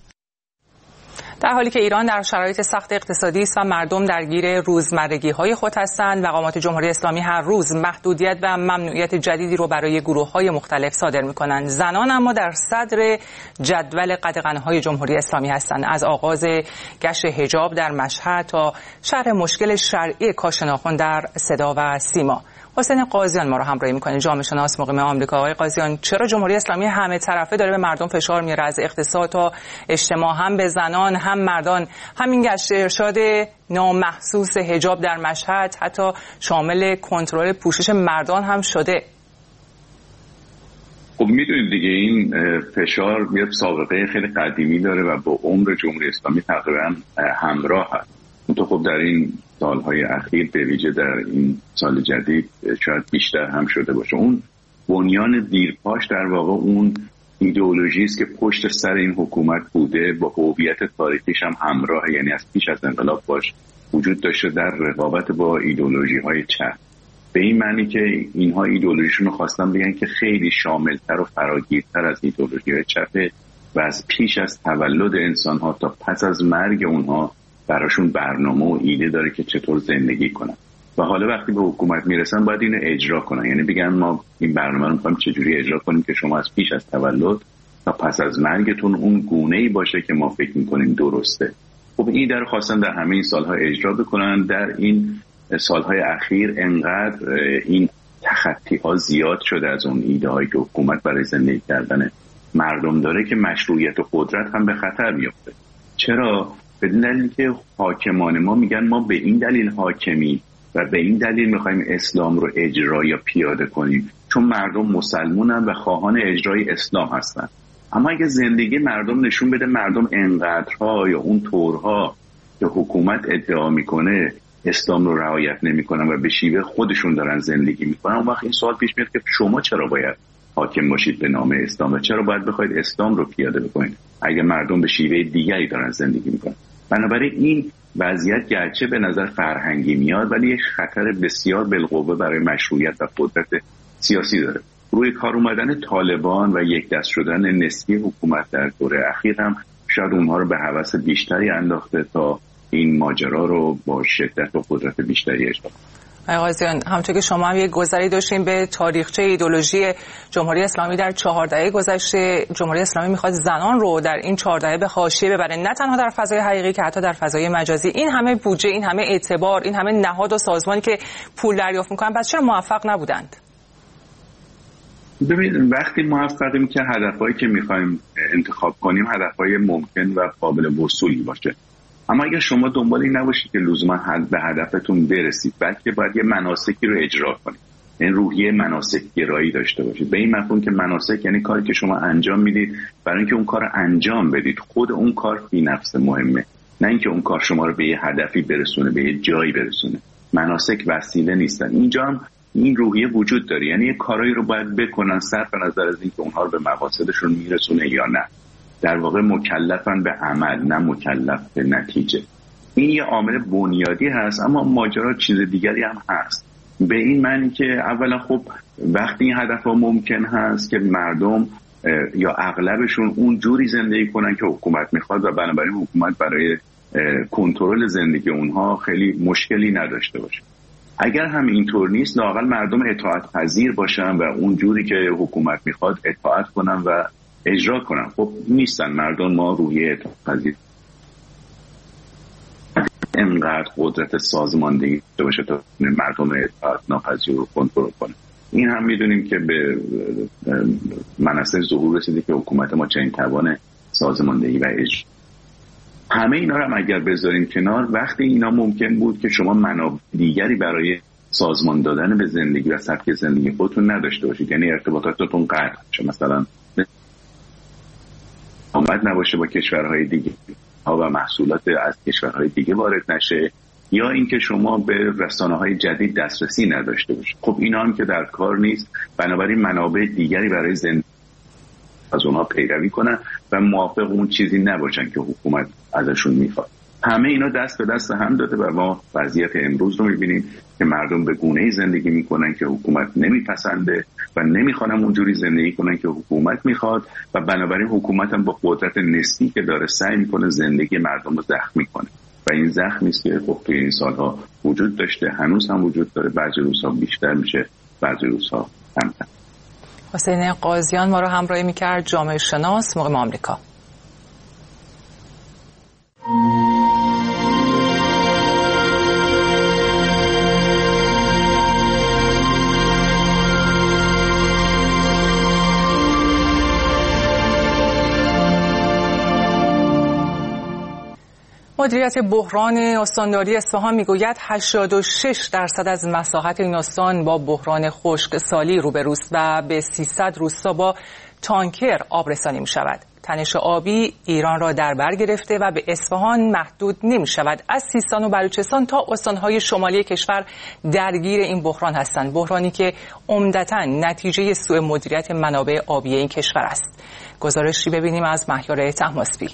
S1: در حالی که ایران در شرایط سخت اقتصادی است و مردم درگیر روزمرگی‌های خود هستند، مقامات جمهوری اسلامی هر روز محدودیت و ممنوعیت جدیدی رو برای گروه‌های مختلف صادر می‌کنند. زنان اما در صدر جدول قدغن‌های جمهوری اسلامی هستند، از آغاز گشت حجاب در مشهد تا شرح مشکل شرعی کاش ناخن در صدا و سیما. حسین قاضیان ما رو همراهی می‌کنه، جامعه شناس مقیم آمریکا. آقای قاضیان، چرا جمهوری اسلامی همه طرفه داره به مردم فشار میاره، از اقتصاد تا اجتماع، هم به زنان هم مردان؟ همین گشت ارشاد نامحسوس حجاب در مشهد حتی شامل کنترل پوشش مردان هم شده.
S16: خب میدونید دیگه این فشار یه سابقه خیلی قدیمی داره و با عمر جمهوری اسلامی تقریبا همراه هست. تو خب در این سالهای اخیر به ویژه در این سال جدید شاید بیشتر هم شده باشه. اون بنیان دیرپاش در واقع اون ایدئولوژی است که پشت سر این حکومت بوده، با هویت تاریخیش هم همراه، یعنی از پیش از انقلاب باش وجود داشته در رقابت با ایدئولوژی‌های چپ. به این معنی که اینها ایدئولوژیشون رو خواستن بگن که خیلی شاملتر و فراگیرتر از ایدئولوژی‌های چپه و از پیش از تولد انسان‌ها تا پس از مرگ اونها براشون برنامه و ایده داره که چطور زندگی کنن و حالا وقتی به حکومت میرسن باید اینو اجرا کنن، یعنی بگن ما این برنامه رو می‌خوایم چجوری اجرا کنیم که شما از پیش از تولد تا پس از مرگتون اون گونه‌ای باشه که ما فکر می‌کنیم درسته. خب این در خواستن در همه این سال‌ها اجرا بکنن. در این سال‌های اخیر انقدر این تخطی‌ها زیاد شده از اون ایده‌هایی که حکومت برای زندگی کردن مردم داره که مشروعیت و قدرت هم به خطر میفته. چرا؟ به دلیلی که حاکمان ما میگن ما به این دلیل حاکمی و به این دلیل میخوایم اسلام رو اجرا یا پیاده کنیم چون مردم مسلمونن و خواهان اجرای اسلام هستن. اما اگه زندگی مردم نشون بده مردم انقدرها یا اون طورها که حکومت ادعا میکنه اسلام رو رعایت نمیکنن و به شیوه خودشون دارن زندگی میکنن، اون وقت این سوال پیش میاد که شما چرا باید حاکم باشید به نام اسلام و چرا باید بخواید اسلام رو پیاده بکنید اگه مردم به شیوه دیگری دارن زندگی میکنن؟ بنابراین این وضعیت گرچه به نظر فرهنگی میاد ولی یک خطر بسیار بالقوه برای مشروعیت و قدرت سیاسی داره. روی کار اومدن طالبان و یک دست شدن نسبی حکومت در دوره اخیر هم شاید اونها رو به هوس بیشتری انداخته تا این ماجرا رو با شدت و قدرت بیشتری اجرا کنه.
S1: آقای قاضیان، همونطور که شما هم یک گذری داشتیم به تاریخچه ایدئولوژی جمهوری اسلامی در 4 دهه گذشته، جمهوری اسلامی میخواد زنان رو در این 4 دهه به حاشیه ببره، نه تنها در فضای حقیقی که حتی در فضای مجازی. این همه بودجه، این همه اعتبار، این همه نهاد و سازمانی که پول دریافت میکنن، پس چرا موفق نبودند؟
S16: ببینید وقتی موفقیم که هدفهایی که میخوایم انتخاب کنیم هدفهای ممکن و قابل وصولی باشه. اما اگر شما دنبال این نباشید که لزوما به هدفتون برسید، بلکه باید یه مناسکی رو اجرا کنید. این روحیه مناسک گرایی داشته باشید، به این مفهوم که مناسک یعنی کاری که شما انجام میدید برای اینکه اون کار انجام بدید. خود اون کار فی نفس مهمه، نه اینکه اون کار شما رو به یه هدفی برسونه، به یه جایی برسونه. مناسک وسیله نیستن. اینجا هم این روحیه وجود داره، یعنی یه کارایی رو باید بکنن صرف نظر از اینکه اونها رو به مقاصدشون میرسونه یا نه. در واقع مکلفن به عمل، نه مکلف به نتیجه. این یه عامل بنیادی هست، اما ماجرا چیز دیگری هم هست. به این معنی که اولا خب وقتی این هدفها ممکن هست که مردم یا اغلبشون اون جوری زندگی کنن که حکومت میخواد و بنابراین حکومت برای کنترل زندگی اونها خیلی مشکلی نداشته باشه. اگر هم اینطور نیست، لااقل مردم اطاعت پذیر باشن و اون جوری که حکومت میخواد اطاعت کنن و اجرا کنن. خب نیستن مردم، ما روی اطاعت پذیر اینقدر قدرت سازماندهی داشته باشه تا مردم اطاعت ناپذیر رو کنترل کنه. این هم میدونیم که به منصه ظهور رسیده که حکومت ما چنین توان سازماندهی و اجرا. همه اینا رو هم اگر بذاریم کنار، وقتی اینا ممکن بود که شما منابع دیگری برای سازمان دادن به زندگی و سبک زندگی خودتون نداشته باشید، یعنی ارتباطاتتون قطع بشه، مثلا آمد نباشه با کشورهای دیگه ها و محصولات از کشورهای دیگه وارد نشه، یا اینکه شما به رسانه‌های جدید دسترسی نداشته باشید. خب اینا هم که در کار نیست، بنابراین منابع دیگری برای زندگی از اونها پیروی کنن و موافق اون چیزی نباشن که حکومت ازشون میخواد. همه اینا دست به دست هم داده و ما وضعیت امروز رو میبینیم که مردم به گونه‌ای زندگی میکنن که حکومت نمیپسنده و نمیخوان اونجوری زندگی کنن که حکومت میخواد و بنابراین حکومت هم با قدرت نسبی که داره سعی میکنه زندگی مردم رو زخمی کنه و این زخمی است که خب توی این سالها وجود داشته، هنوز هم وجود داره. بعضی روزها بیشتر میشه، بعضی روزها کمتر.
S1: حسین قاضیان ما رو همراهی میکرد، جامعه شناس، مقیم آمریکا. مدیریت بحران استانداری اصفهان میگوید 86% از مساحت این استان با بحران خشکسالی روبروست و به 300 روستا با تانکر آب رسانی می شود. تنش آبی ایران را در بر گرفته و به اصفهان محدود نمی شود. از سیستان و بلوچستان تا استانهای شمالی کشور درگیر این بحران هستند. بحرانی که عمدتاً نتیجه سوء مدیریت منابع آبی این کشور است. گزارشی ببینیم از مهیار طهماسبی.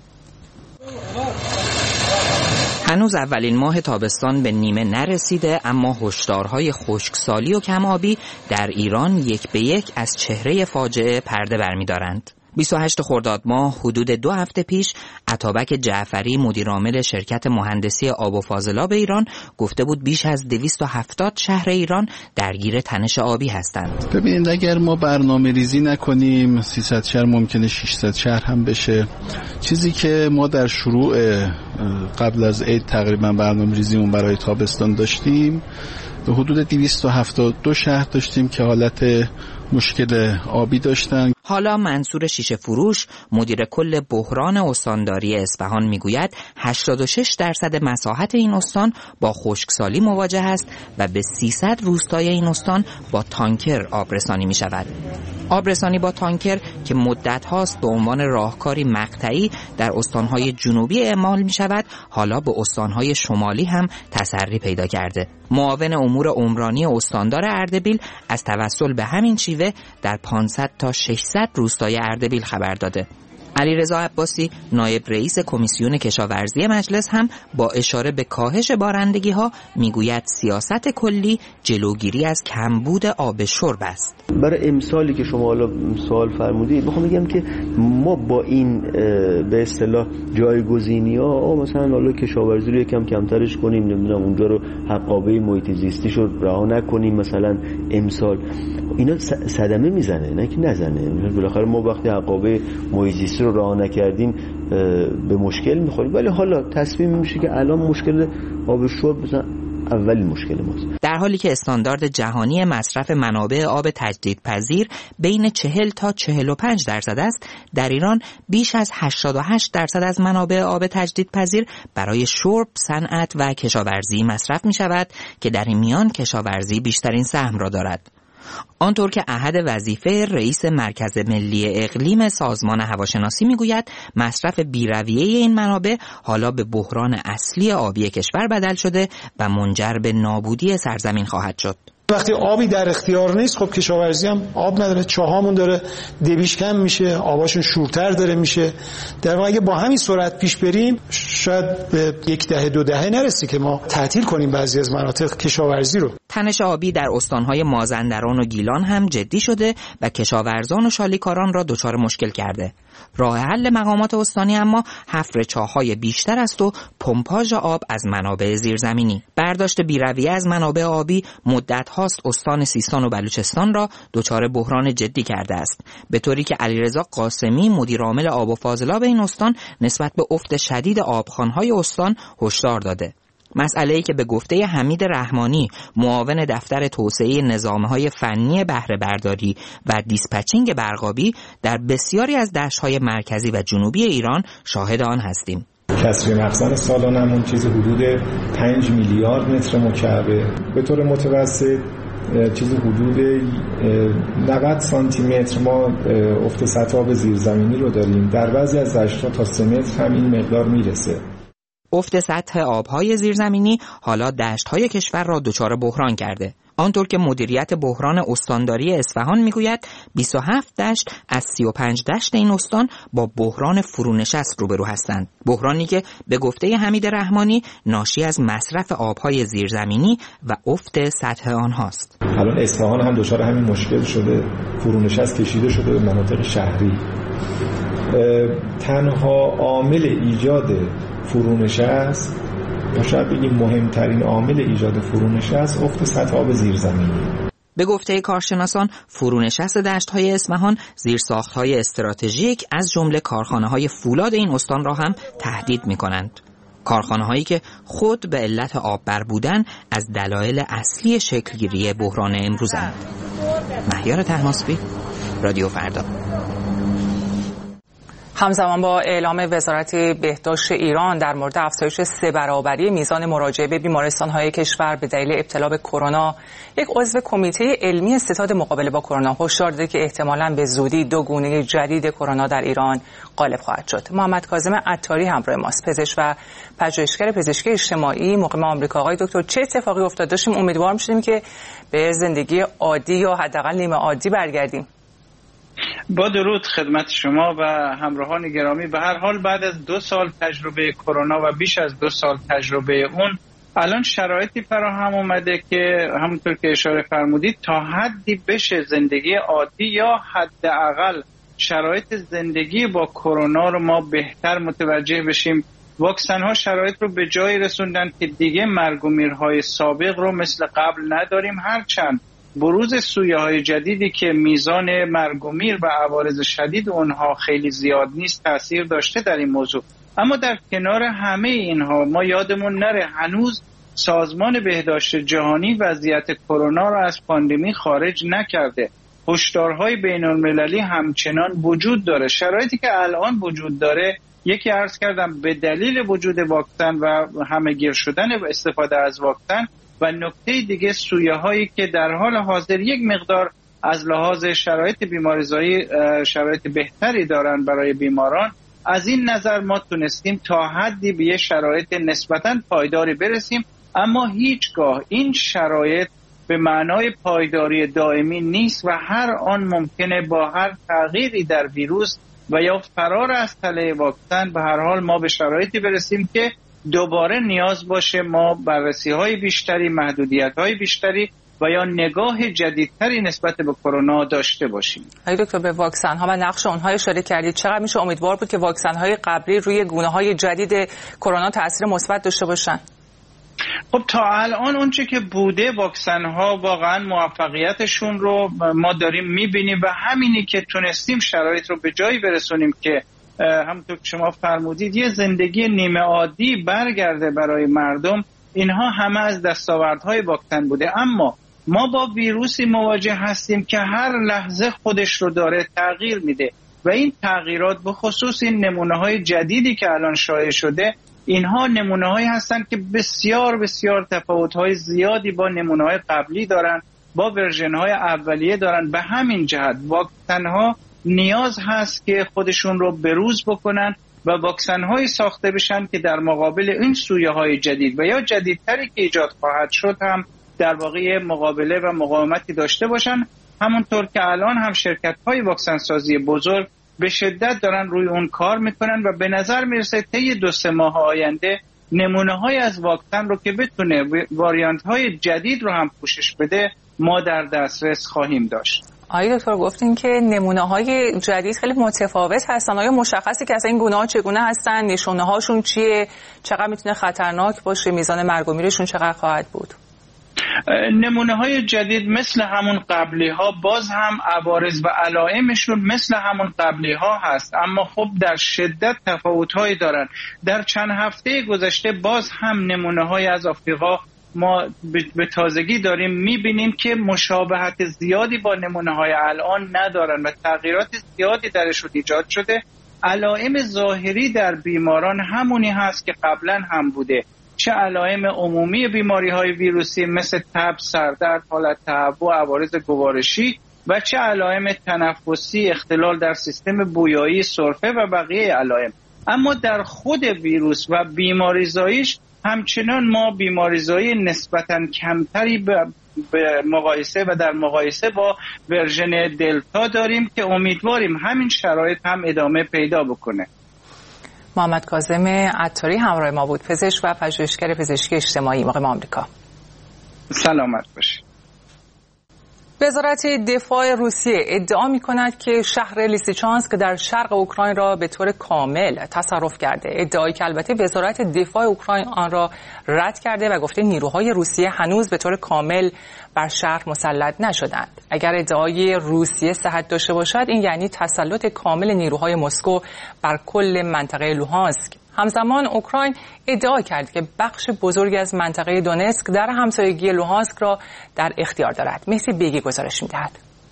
S17: هنوز اولین ماه تابستان به نیمه نرسیده، اما هشدارهای خشکسالی و کم‌آبی در ایران یک به یک از چهره فاجعه پرده برمی‌دارند. 28 خرداد ماه حدود 2 هفته پیش عطابک جعفری مدیرعامل شرکت مهندسی آب و فاضلاب ایران گفته بود بیش از 270 شهر ایران درگیر تنش آبی هستند.
S18: ببینید اگر ما برنامه ریزی نکنیم 300 شهر ممکنه 600 شهر هم بشه. چیزی که ما در شروع قبل از عید تقریبا برنامه ریزیمون برای تابستان داشتیم، به حدود 272 شهر داشتیم که حالت مشکل آبی داشتن.
S17: حالا منصور شیشه فروش مدیر کل بحران استانداری اصفهان میگوید 86% مساحت این استان با خشکسالی مواجه است و به 300 روستای این استان با تانکر آبرسانی می شود. آبرسانی با تانکر که مدت هاست به عنوان راهکاری مقطعی در استانهای جنوبی اعمال می شود، حالا به استانهای شمالی هم تسری پیدا کرده. معاون امور عمرانی استاندار اردبیل از توسل به همین شیوه در 500 تا 600 روستای اردبیل خبر داده. علیرضا عباسی نایب رئیس کمیسیون کشاورزی مجلس هم با اشاره به کاهش بارندگی‌ها میگوید سیاست کلی جلوگیری از کمبود آب شرب است.
S19: برای امسالی که شما حالا سوال فرمودید میخوام بگم که ما با این به اصطلاح جایگزینی‌ها مثلا حالا کشاورزی رو یکم کمترش کنیم، نمیدونم اونجا رو حقابه محیط زیستیش رو رها نکنیم، مثلا امسال اینا صدمه میزنه، نه که نزنه. بالاخره ما وقتی حقابه محیط زیستی رو رها نکردیم به مشکل میخوریم، ولی حالا تصمیم میشه که الان مشکل آب شرب مثلا اولین مشکل ماست.
S17: در حالی که استاندارد جهانی مصرف منابع آب تجدیدپذیر بین 40 تا 45% است، در ایران بیش از 88% از منابع آب تجدیدپذیر برای شرب، صنعت و کشاورزی مصرف می شود که در این میان کشاورزی بیشترین سهم را دارد. آنطور که احد وظیفه رئیس مرکز ملی اقلیم سازمان هواشناسی میگوید مصرف بی‌رویه این منابع حالا به بحران اصلی آبی کشور بدل شده و منجر به نابودی سرزمین خواهد شد.
S8: وقتی آبی در اختیار نیست، خب کشاورزی هم آب نداره، چاهامون داره دبیش کم میشه، آباشون شورتر داره میشه. در واقع اگه با همین سرعت پیش بریم شاید به 1 دهه 2 دهه نرسی که ما تعطیل کنیم بعضی از مناطق کشاورزی رو.
S17: تنش آبی در استانهای مازندران و گیلان هم جدی شده و کشاورزان و شالیکاران را دچار مشکل کرده. راه حل مقامات استانی اما حفر چاه‌های بیشتر است و پمپاژ آب از منابع زیرزمینی. برداشت بی‌رویه از منابع آبی مدت هاست استان سیستان و بلوچستان را دچار بحران جدی کرده است، به طوری که علیرضا قاسمی مدیر عامل آب و فاضلاب این استان نسبت به افت شدید آبخوان‌های استان هشدار داده. مسئله‌ای که به گفته حمید رحمانی معاون دفتر توسعه نظام‌های فنی بهره برداری و دیسپچینگ برقابی در بسیاری از دشت‌های مرکزی و جنوبی ایران شاهد آن هستیم.
S20: کسری مخزن سالانمون چیزی حدود 5 میلیارد متر مکعب، به طور متوسط چیزی حدود 90 سانتی متر ما افت سطح آب زیرزمینی رو داریم. در بعضی از دشت‌ها تا 3 متر هم این مقدار میرسه.
S17: افت سطح آبهای زیرزمینی حالا دشت‌های کشور را دچار بحران کرده. آنطور که مدیریت بحران استانداری اصفهان میگوید 27 دشت از 35 دشت این استان با بحران فرونشست روبرو هستند. بحرانی که به گفته حمید رحمانی ناشی از مصرف آبهای زیرزمینی و افت سطح آنهاست.
S20: الان اصفهان هم دچار همین مشکل شده، فرونشست کشیده شده به مناطق شهری. تنها عامل ایجاد فرونشست یا شاید بگیم مهمترین عامل ایجاد فرونشست افت سطح آب زیرزمینی.
S17: به گفته کارشناسان فرونشست دشت‌های اصفهان زیرساخت‌های استراتژیک از جمله کارخانه‌های فولاد این استان را هم تهدید می‌کنند. کارخانه‌هایی که خود به علت آببر بودن از دلایل اصلی شکلگیری بحران امروزند. مهیار طهماسبی، رادیو فردا.
S1: همزمان با اعلام وزارت بهداشت ایران در مورد افزایش 3 برابری میزان مراجعه به بیمارستان‌های کشور به دلیل ابتلا به کرونا، یک عضو کمیته علمی ستاد مقابله با کرونا هشدار داده که احتمالاً به زودی 2 گونه جدید کرونا در ایران غالب خواهد شد. محمد کاظم عطاری همراه ماست، پزشک و پژوهشگر پزشکی اجتماعی مقیم آمریکا. آقای دکتر، چه اتفاقی افتاد؟ داشتیم امیدوار می‌شدیم که به زندگی عادی یا حداقل نیمه عادی برگردیم.
S21: با درود خدمت شما و همراهان گرامی. به هر حال بعد از 2 سال تجربه کرونا و بیش از 2 سال تجربه اون، الان شرایطی فراهم اومده که همونطور که اشاره فرمودید تا حدی بشه زندگی عادی یا حداقل شرایط زندگی با کرونا رو ما بهتر متوجه بشیم. واکسن ها شرایط رو به جایی رسوندن که دیگه مرگ و میرهای سابق رو مثل قبل نداریم، هرچند بروز سویه‌های جدیدی که میزان مرگ و میر و عوارض شدید اونها خیلی زیاد نیست تأثیر داشته در این موضوع. اما در کنار همه اینها ما یادمون نره هنوز سازمان بهداشت جهانی وضعیت کرونا را از پاندمی خارج نکرده. هشدارهای بین‌المللی همچنان وجود داره. شرایطی که الان وجود داره، یکی عرض کردم به دلیل وجود واکسن و همه‌گیر شدن استفاده از واکسن، و نکته دیگه سویه هایی که در حال حاضر یک مقدار از لحاظ شرایط بیماریزایی شرایط بهتری دارن برای بیماران. از این نظر ما تونستیم تا حدی به یه شرایط نسبتاً پایداری برسیم، اما هیچگاه این شرایط به معنای پایداری دائمی نیست و هر آن ممکنه با هر تغییری در ویروس و یا فرار از تله واکسن به هر حال ما به شرایطی برسیم که دوباره نیاز باشه ما بررسی‌های بیشتری، محدودیت‌های بیشتری و یا نگاه جدیدتری نسبت به کرونا داشته باشیم.
S1: آقای دکتر، به واکسن‌ها و نقش اونها اشاره کردید. چقدر میشه امیدوار بود که واکسن‌های قبلی روی گونه‌های جدید کرونا تأثیر مثبت داشته باشن؟
S21: خب تا الان اونچه که بوده واکسن‌ها واقعا موفقیتشون رو ما داریم می‌بینیم و همینی که تونستیم شرایط رو به جایی برسونیم که همونطور که شما فرمودید یه زندگی نیمه عادی برگرده برای مردم. اینها همه از دستاوردهای واکسن بوده. اما ما با ویروسی مواجه هستیم که هر لحظه خودش رو داره تغییر میده و این تغییرات به خصوص این نمونه‌های جدیدی که الان شایع شده، اینها نمونه‌هایی هستند که بسیار بسیار تفاوت‌های زیادی با نمونه‌های قبلی دارن، با ورژن‌های اولیه دارن. به همین جهت واکسن‌ها نیاز هست که خودشون رو بروز بکنن و واکسن‌هایی ساخته بشن که در مقابل این سویه‌های جدید و یا جدیدتری که ایجاد خواهد شد هم در واقع مقابله و مقاومتی داشته باشن. همونطور که الان هم شرکت‌های واکسن سازی بزرگ به شدت دارن روی اون کار میکنن و به نظر میرسه طی 2-3 ماه آینده نمونه‌های از واکسن رو که بتونه واریانت‌های جدید رو هم پوشش بده ما در دسترس خواهیم داشت.
S1: آقای دکتر گفتین که نمونه‌های جدید خیلی متفاوت هستن. آیا مشخصی که اصلا این گونه‌ها چگونه هستن؟ نشونه‌هاشون چیه؟ چقدر میتونه خطرناک باشه؟ میزان مرگ و میرشون چقدر خواهد بود؟
S21: نمونه‌های جدید مثل همون قبلی‌ها باز هم عوارض و علائمشون مثل همون قبلی‌ها هست، اما خب در شدت تفاوت‌هایی دارن. در چند هفته گذشته باز هم نمونه‌های از آفریقا ما به تازگی داریم می‌بینیم که مشابهت زیادی با نمونه‌های الان ندارن و تغییرات زیادی درشون ایجاد شده. علائم ظاهری در بیماران همونی هست که قبلا هم بوده، چه علائم عمومی بیماری‌های ویروسی مثل تب، سردرد، حالت تهوع، عوارض گوارشی و چه علائم تنفسی، اختلال در سیستم بویایی، سرفه و بقیه علائم. اما در خود ویروس و بیماریزاییش همچنان ما بیماریزایی نسبتاً کمتری به مقایسه و در مقایسه با ورژن دلتا داریم که امیدواریم همین شرایط هم ادامه پیدا بکنه.
S1: محمد کاظم عطاری همراه ما بود، پزشک و پژوهشگر پزشکی اجتماعی مقیم آمریکا.
S21: سلامت باشید.
S1: وزارت دفاع روسیه ادعا می‌کند که شهر لیسیچانسک در شرق اوکراین را به طور کامل تصرف کرده. ادعایی که البته وزارت دفاع اوکراین آن را رد کرده و گفته نیروهای روسیه هنوز به طور کامل بر شهر مسلط نشدند. اگر ادعای روسیه صحت داشته باشد، این یعنی تسلط کامل نیروهای مسکو بر کل منطقه لوهانسک. همزمان اوکراین ادعا کرد که بخش بزرگی از منطقه دونتسک در همسایگی لوهانسک را در اختیار دارد. مهدی بیگی گزارش می‌دهد.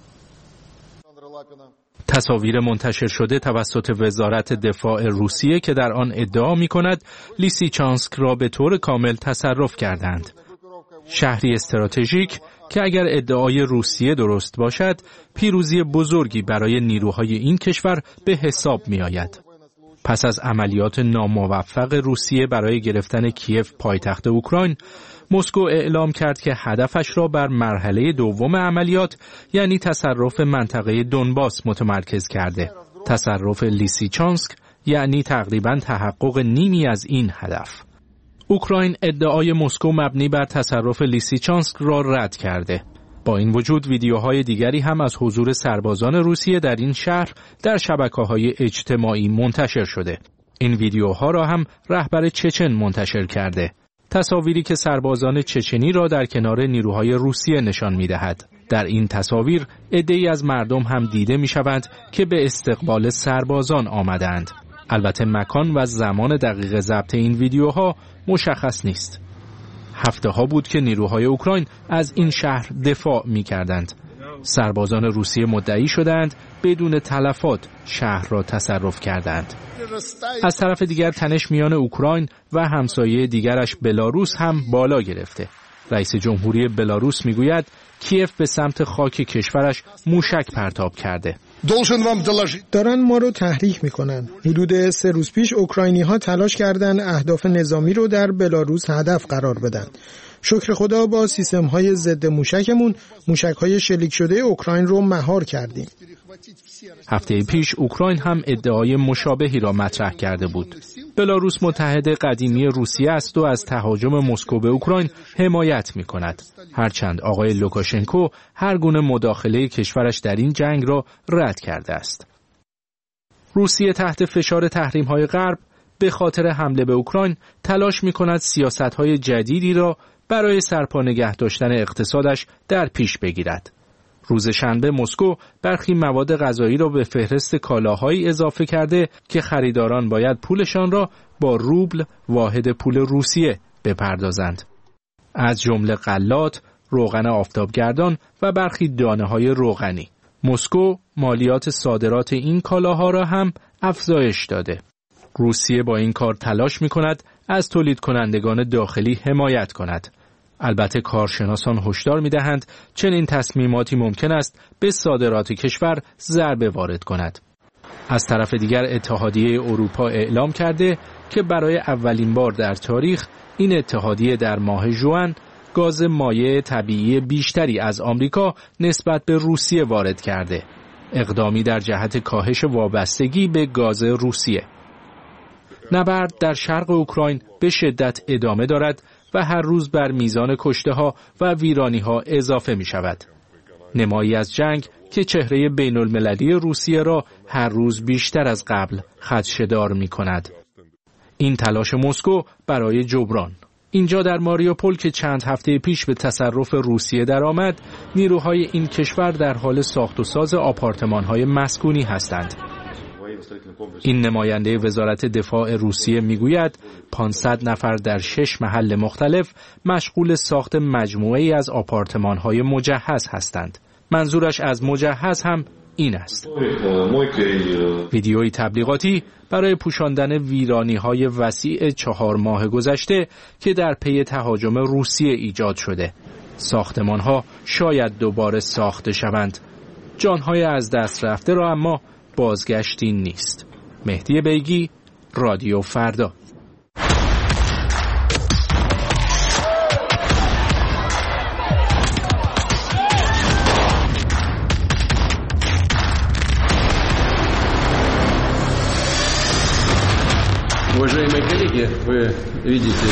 S2: تصاویر منتشر شده توسط وزارت دفاع روسیه که در آن ادعا می‌کند لیسیچانسک را به طور کامل تصرف کردند. شهری استراتژیک که اگر ادعای روسیه درست باشد، پیروزی بزرگی برای نیروهای این کشور به حساب می‌آید. پس از عملیات ناموفق روسیه برای گرفتن کیف پایتخت اوکراین، مسکو اعلام کرد که هدفش را بر مرحله دوم عملیات یعنی تصرف منطقه دونباس متمرکز کرده. تصرف لیسیچانسک یعنی تقریباً تحقق نیمی از این هدف. اوکراین ادعای مسکو مبنی بر تصرف لیسیچانسک را رد کرده. با این وجود ویدیوهای دیگری هم از حضور سربازان روسیه در این شهر در شبکه‌های اجتماعی منتشر شده. این ویدیوها را هم رهبر چچن منتشر کرده. تصاویری که سربازان چچنی را در کنار نیروهای روسیه نشان می‌دهد. در این تصاویر عده‌ای از مردم هم دیده می‌شوند که به استقبال سربازان آمدند. البته مکان و زمان دقیق ضبط این ویدیوها مشخص نیست. هفته‌ها بود که نیروهای اوکراین از این شهر دفاع می‌کردند. سربازان روسیه مدعی شدند بدون تلفات شهر را تصرف کردند. از طرف دیگر تنش میان اوکراین و همسایه دیگرش بلاروس هم بالا گرفته. رئیس جمهوری بلاروس میگوید کیف به سمت خاک کشورش موشک پرتاب کرده.
S8: دارن ما رو تحریک میکنن. حدود 3 روز پیش اوکراینی ها تلاش کردن اهداف نظامی رو در بلاروس هدف قرار بدن. شکر خدا با سیستم های ضد موشکمون موشک های شلیک شده اوکراین رو مهار کردیم.
S2: هفته پیش اوکراین هم ادعای مشابهی را مطرح کرده بود. بلاروس متحد قدیمی روسیه است و از تهاجم مسکو به اوکراین حمایت می کند. هرچند آقای لوکاشنکو هر گونه مداخله کشورش در این جنگ را رد کرده است. روسیه تحت فشار تحریم‌های غرب به خاطر حمله به اوکراین تلاش می کند سیاست‌های جدیدی را برای سرپا نگه داشتن اقتصادش در پیش بگیرد. روز شنبه مسکو برخی مواد غذایی را به فهرست کالاهایی اضافه کرده که خریداران باید پولشان را با روبل واحد پول روسیه بپردازند. از جمله غلات، روغن آفتابگردان و برخی دانه‌های روغنی. مسکو مالیات صادرات این کالاها را هم افزایش داده. روسیه با این کار تلاش می‌کند از تولید کنندگان داخلی حمایت کند. البته کارشناسان هشدار می‌دهند چنین تصمیماتی ممکن است به صادرات کشور ضربه وارد کند. از طرف دیگر اتحادیه اروپا اعلام کرده که برای اولین بار در تاریخ این اتحادیه در ماه ژوئن گاز مایع طبیعی بیشتری از آمریکا نسبت به روسیه وارد کرده. اقدامی در جهت کاهش وابستگی به گاز روسیه. نبرد در شرق اوکراین به شدت ادامه دارد و هر روز بر میزان کشته‌ها و ویرانی‌ها اضافه می‌شود. نمایی از جنگ که چهره بین‌المللی روسیه را هر روز بیشتر از قبل خدشه‌دار می‌کند. این تلاش مسکو برای جبران. اینجا در ماریوپول که چند هفته پیش به تصرف روسیه درآمد، نیروهای این کشور در حال ساخت و ساز آپارتمان‌های مسکونی هستند. این نماینده وزارت دفاع روسیه میگوید 500 نفر در 6 محل مختلف مشغول ساخت مجموعه‌ای از آپارتمان‌های مجهز هستند. منظورش از مجهز هم این است. ویدیوی تبلیغاتی برای پوشاندن ویرانی‌های وسیع 4 ماه گذشته که در پی تهاجم روسیه ایجاد شده. ساختمان‌ها شاید دوباره ساخته شوند. جان‌های از دست رفته را اما بازگشتی نیست. مهدی بیگی، رادیو فردا.
S4: Уважаемые коллеги, вы видите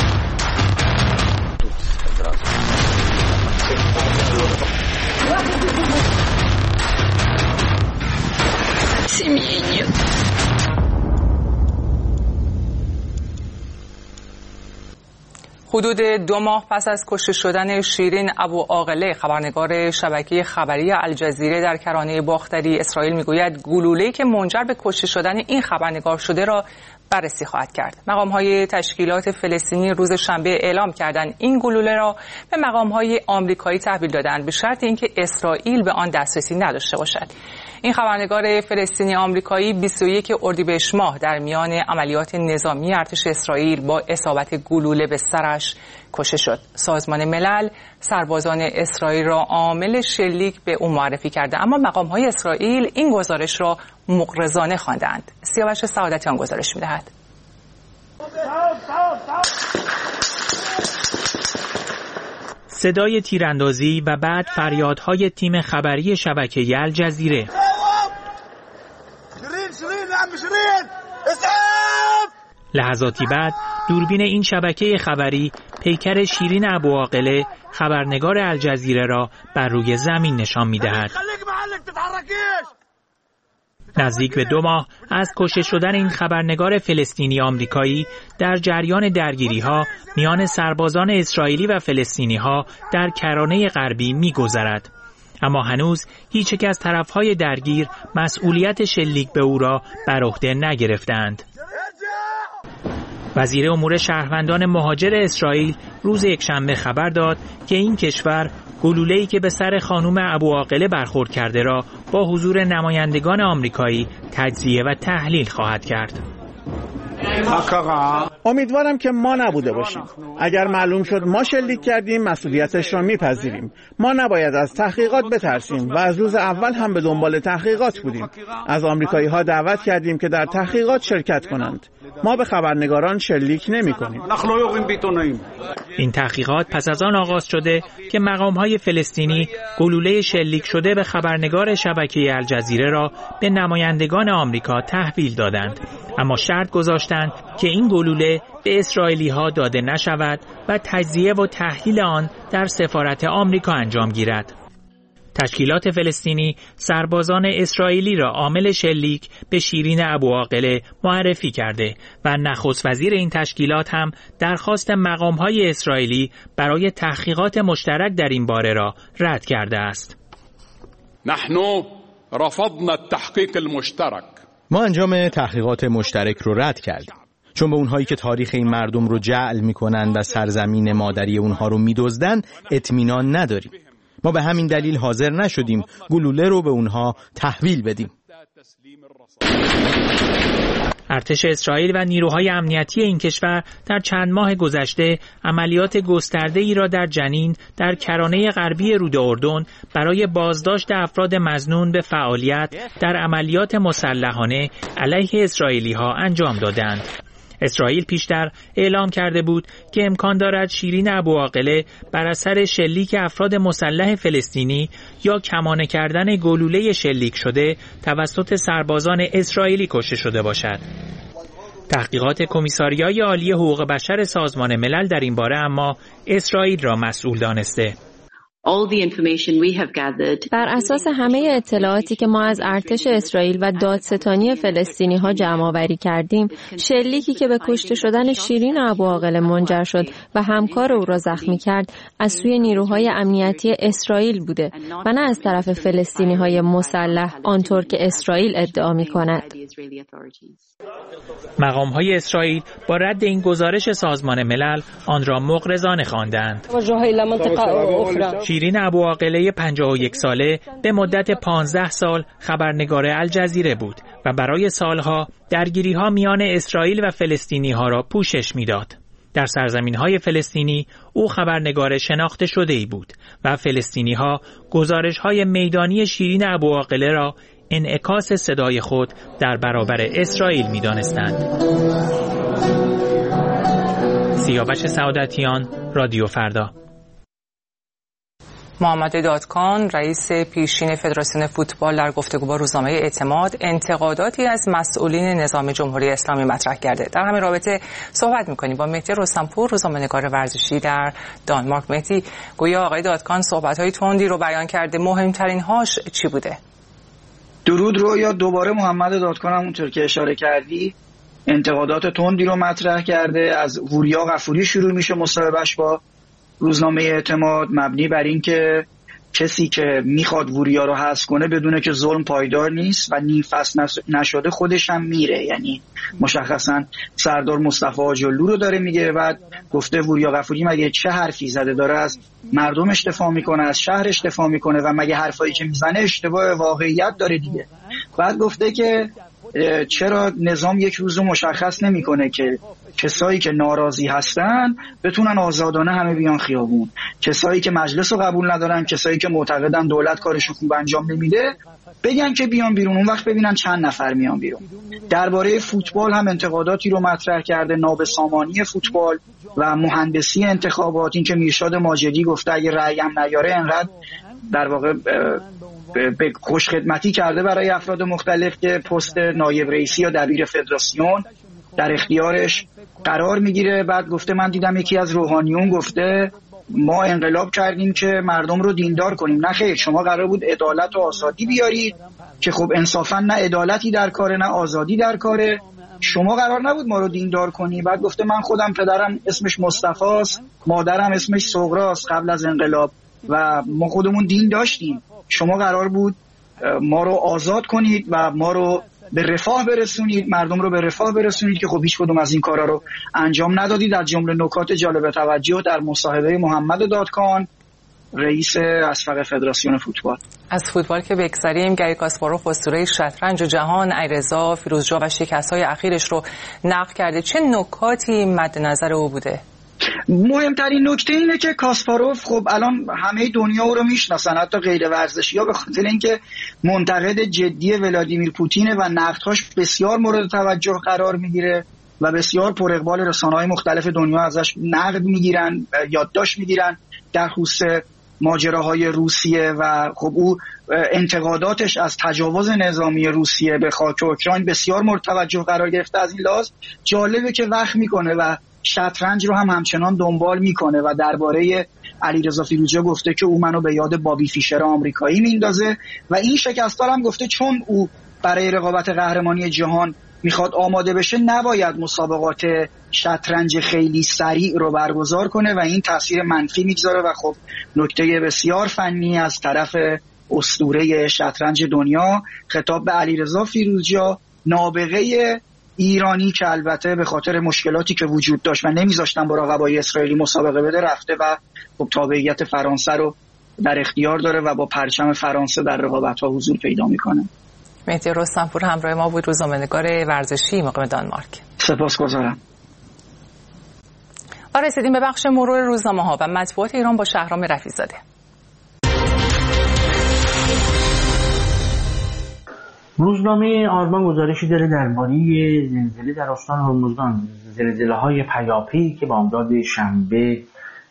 S1: семьи нет. حدود 2 ماه پس از کشته شدن شیرین ابوعاقله خبرنگار شبکه خبری الجزیره در کرانه باختری، اسرائیل میگوید گلوله‌ای که منجر به کشته شدن این خبرنگار شده را بررسی خواهد کرد. مقام‌های تشکیلات فلسطینی روز شنبه اعلام کردند این گلوله را به مقام‌های آمریکایی تحویل دادند به شرط اینکه اسرائیل به آن دسترسی نداشته باشد. این خبرنگار فلسطینی آمریکایی 21 اردیبهشت ماه در میان عملیات نظامی ارتش اسرائیل با اصابت گلوله به سرش کشته شد. سازمان ملل سربازان اسرائیل را عامل شلیک به او معرفی کرده، اما مقام‌های اسرائیل این گزارش را مغرضانه خواندند. سیاوش سعادتیان گزارش می‌دهد.
S22: صدای تیراندازی و بعد فریادهای تیم خبری شبکه الجزیره. لحظاتی بعد دوربین این شبکه خبری پیکر شیرین ابوعاقله خبرنگار الجزیره را بر روی زمین نشان می‌دهد. نزدیک به 2 ماه از کشته شدن این خبرنگار فلسطینی آمریکایی در جریان درگیری‌ها میان سربازان اسرائیلی و فلسطینی‌ها در کرانه غربی می‌گذرد. اما هنوز هیچ یک از طرف‌های درگیر مسئولیت شلیک به او را بر عهده نگرفتند. وزیر امور شهروندان مهاجر اسرائیل روز یکشنبه خبر داد که این کشور گلوله‌ای که به سر خانم ابوعاقله برخورد کرده را با حضور نمایندگان آمریکایی تجزیه و تحلیل خواهد کرد.
S5: امیدوارم که ما نبوده باشیم. اگر معلوم شد ما شلیک کردیم مسئولیتش را میپذیریم. ما نباید از تحقیقات بترسیم و از روز اول هم به دنبال تحقیقات بودیم. از آمریکایی ها دعوت کردیم که در تحقیقات شرکت کنند. ما به خبرنگاران شلیک نمی کنیم.
S22: این تحقیقات پس از آن آغاز شده که مقام‌های فلسطینی گلوله شلیک شده به خبرنگار شبکه الجزیره را به نمایندگان آمریکا تحویل دادند، اما شرط گذاشتند که این گلوله به اسرائیلی‌ها داده نشود و تجزیه و تحلیل آن در سفارت آمریکا انجام گیرد. تشکیلات فلسطینی سربازان اسرائیلی را عامل شلیک به شیرین ابوعاقله معرفی کرده و نخست وزیر این تشکیلات هم درخواست مقام‌های اسرائیلی برای تحقیقات مشترک در این باره را رد کرده است.
S23: نحن رفضنا التحقیق المشترک.
S24: ما انجام تحقیقات مشترک رو رد کردیم.
S6: چون به اونهایی که تاریخ این مردم رو جعل میکنن و سرزمین مادری اونها رو میدزدن اطمینان نداریم. ما به همین دلیل حاضر نشدیم گلوله رو به اونها تحویل بدیم.
S22: ارتش اسرائیل و نیروهای امنیتی این کشور در چند ماه گذشته عملیات گسترده‌ای را در جنین در کرانه غربی رود اردن برای بازداشت افراد مظنون به فعالیت در عملیات مسلحانه علیه اسرائیلی‌ها انجام دادند. اسرائیل پیشتر اعلام کرده بود که امکان دارد شیرین ابوعاقله بر اثر شلیک افراد مسلح فلسطینی یا کمانه کردن گلوله شلیک شده توسط سربازان اسرائیلی کشته شده باشد. تحقیقات کمیساریای عالی حقوق بشر سازمان ملل در این باره اما اسرائیل را مسئول دانسته.
S9: بر اساس همه اطلاعاتی که ما از ارتش اسرائیل و دادستانی فلسطینی ها جمع آوری کردیم، شلیکی که به کشته شدن شیرین ابوعاقله منجر شد و همکار او را زخمی کرد، از سوی نیروهای امنیتی اسرائیل بوده و نه از طرف فلسطینی های مسلح آنطور که اسرائیل ادعا می کند.
S22: مقام‌های اسرائیل با رد این گزارش سازمان ملل آن را مغرضانه خواندند. شیرین ابوعاقله 51 ساله به مدت 15 سال خبرنگار الجزیره بود و برای سالها درگیری‌ها میان اسرائیل و فلسطینی‌ها را پوشش می‌داد. در سرزمین‌های فلسطینی او خبرنگار شناخته شده‌ای بود و فلسطینی‌ها گزارش‌های میدانی شیرین ابوعاقله را انعکاس صدای خود در برابر اسرائیل می‌دانستند. سیاوش سعادتیان، رادیو فردا.
S1: محمد دادکان رئیس پیشین فدراسیون فوتبال در گفتگو با روزنامه اعتماد انتقاداتی از مسئولین نظام جمهوری اسلامی مطرح کرده. در همین رابطه صحبت می‌کنیم با مهدی رستمپور، روزنامه‌نگار ورزشی در دانمارک. مهدی، گویا آقای دادکان صحبت‌های تندی رو بیان کرده، مهمترین هاش چی بوده؟
S23: درود رو یا دوباره محمد دادکان همونطور که اشاره کردی انتقادات تندی رو مطرح کرده. از وریا غفوری شروع میشه مصاحبهش با روزنامه اعتماد، مبنی بر این که کسی که میخواد وریا رو حذف کنه بدونه که ظلم پایدار نیست و نیم فصل نشده خودش هم میره. یعنی مشخصا سردار مصطفی آجرلو رو داره میگه. بعد گفته وریا غفوری مگه چه حرفی زده، داره از مردمش دفاع میکنه، از شهرش دفاع میکنه و مگه حرفایی که میزنه اشتباه واقعیت داره دیگه. بعد گفته که چرا نظام یک روز رو مشخص نمیکنه که کسایی که ناراضی هستن بتونن آزادانه همه بیان خیابون، کسایی که مجلس رو قبول ندارن، کسایی که معتقدن دولت کارشو خوب انجام نمیده بگن که بیان بیرون، اون وقت ببینن چند نفر میان بیرون. درباره فوتبال هم انتقاداتی رو مطرح کرده، نابسامانی فوتبال و مهندسی انتخابات، این که میرشاد ماجدی گفته اگه رأی هم نیاره انقدر در واقع به خوشخدمتی کرده برای افراد مختلف که پست نایب رئیسی یا دبیر فدراسیون در اختیارش قرار میگیره. بعد گفته من دیدم یکی از روحانیون گفته ما انقلاب کردیم که مردم رو دیندار کنیم. نه خیر، شما قرار بود عدالت و آزادی بیارید که خب انصافا نه عدالتی در کاره نه آزادی در کاره. شما قرار نبود ما رو دیندار کنی. بعد گفته من خودم پدرم اسمش مصطفاست، مادرم اسمش صغراست قبل از انقلاب و ما خودمون دین داشتیم. شما قرار بود ما رو آزاد کنید و ما رو به رفاه برسونید، مردم رو به رفاه برسونید که خب هیچ کدوم از این کارا رو انجام ندادید. از جمله نکات جالب توجه در مصاحبه محمد دادکان رئیس اسفق فدراسیون فوتبال.
S1: از فوتبال که بگذریم، گری کاسپاروف اسطوره شطرنج جهان علیرضا فیروزجا و شکست‌های اخیرش رو نقد کرده. چه نکاتی مد نظر او بوده؟
S23: مهمترین نکته اینه که کاسپاروف خب الان همه دنیا او رو میشناسن، حتی غیر ورزشی‌ها، به خاطر اینکه منتقد جدی ولادیمیر پوتینه و نقدهاش بسیار مورد توجه قرار میگیره و بسیار پر اقبال رسانه‌های مختلف دنیا ازش نقد میگیرن، یادداشت میگیرن در خصوص ماجراهای روسیه و خب او انتقاداتش از تجاوز نظامی روسیه به خاک اوکراین بسیار مورد توجه قرار گرفته. از این لحاظ جالبه که وقت میکنه و شطرنج رو هم همچنان دنبال میکنه و درباره علیرضا فیروزجا گفته که او منو به یاد بابی فیشر آمریکایی میندازه و این شکست‌ها هم گفته چون او برای رقابت قهرمانی جهان میخواد آماده بشه نباید مسابقات شطرنج خیلی سریع رو برگزار کنه و این تاثیر منفی میگذاره و خب نکته بسیار فنی از طرف اسطوره شطرنج دنیا. خطاب به علیرضا فیروزجا، نابغه ایرانی که البته به خاطر مشکلاتی که وجود داشت و نمیذاشتن با رقبای اسرائیلی مسابقه بده رفته و خب تابعیت فرانسه رو در اختیار داره و با پرچم فرانسه در رقابت‌ها حضور پیدا میکنه.
S1: مهدی رستمپور همراه ما بود، روزنامه‌نگار ورزشی مقیم دانمارک.
S23: سپاسگزارم.
S1: و رسیدیم به بخش مرور روزنامه‌ها و مطبوعات ایران با شهرام رفیع‌زاده.
S3: روزنامه آرمان گزارشی داره درباره زلزله در استان هرمزگان، زلزله‌های پیاپی که بامداد شنبه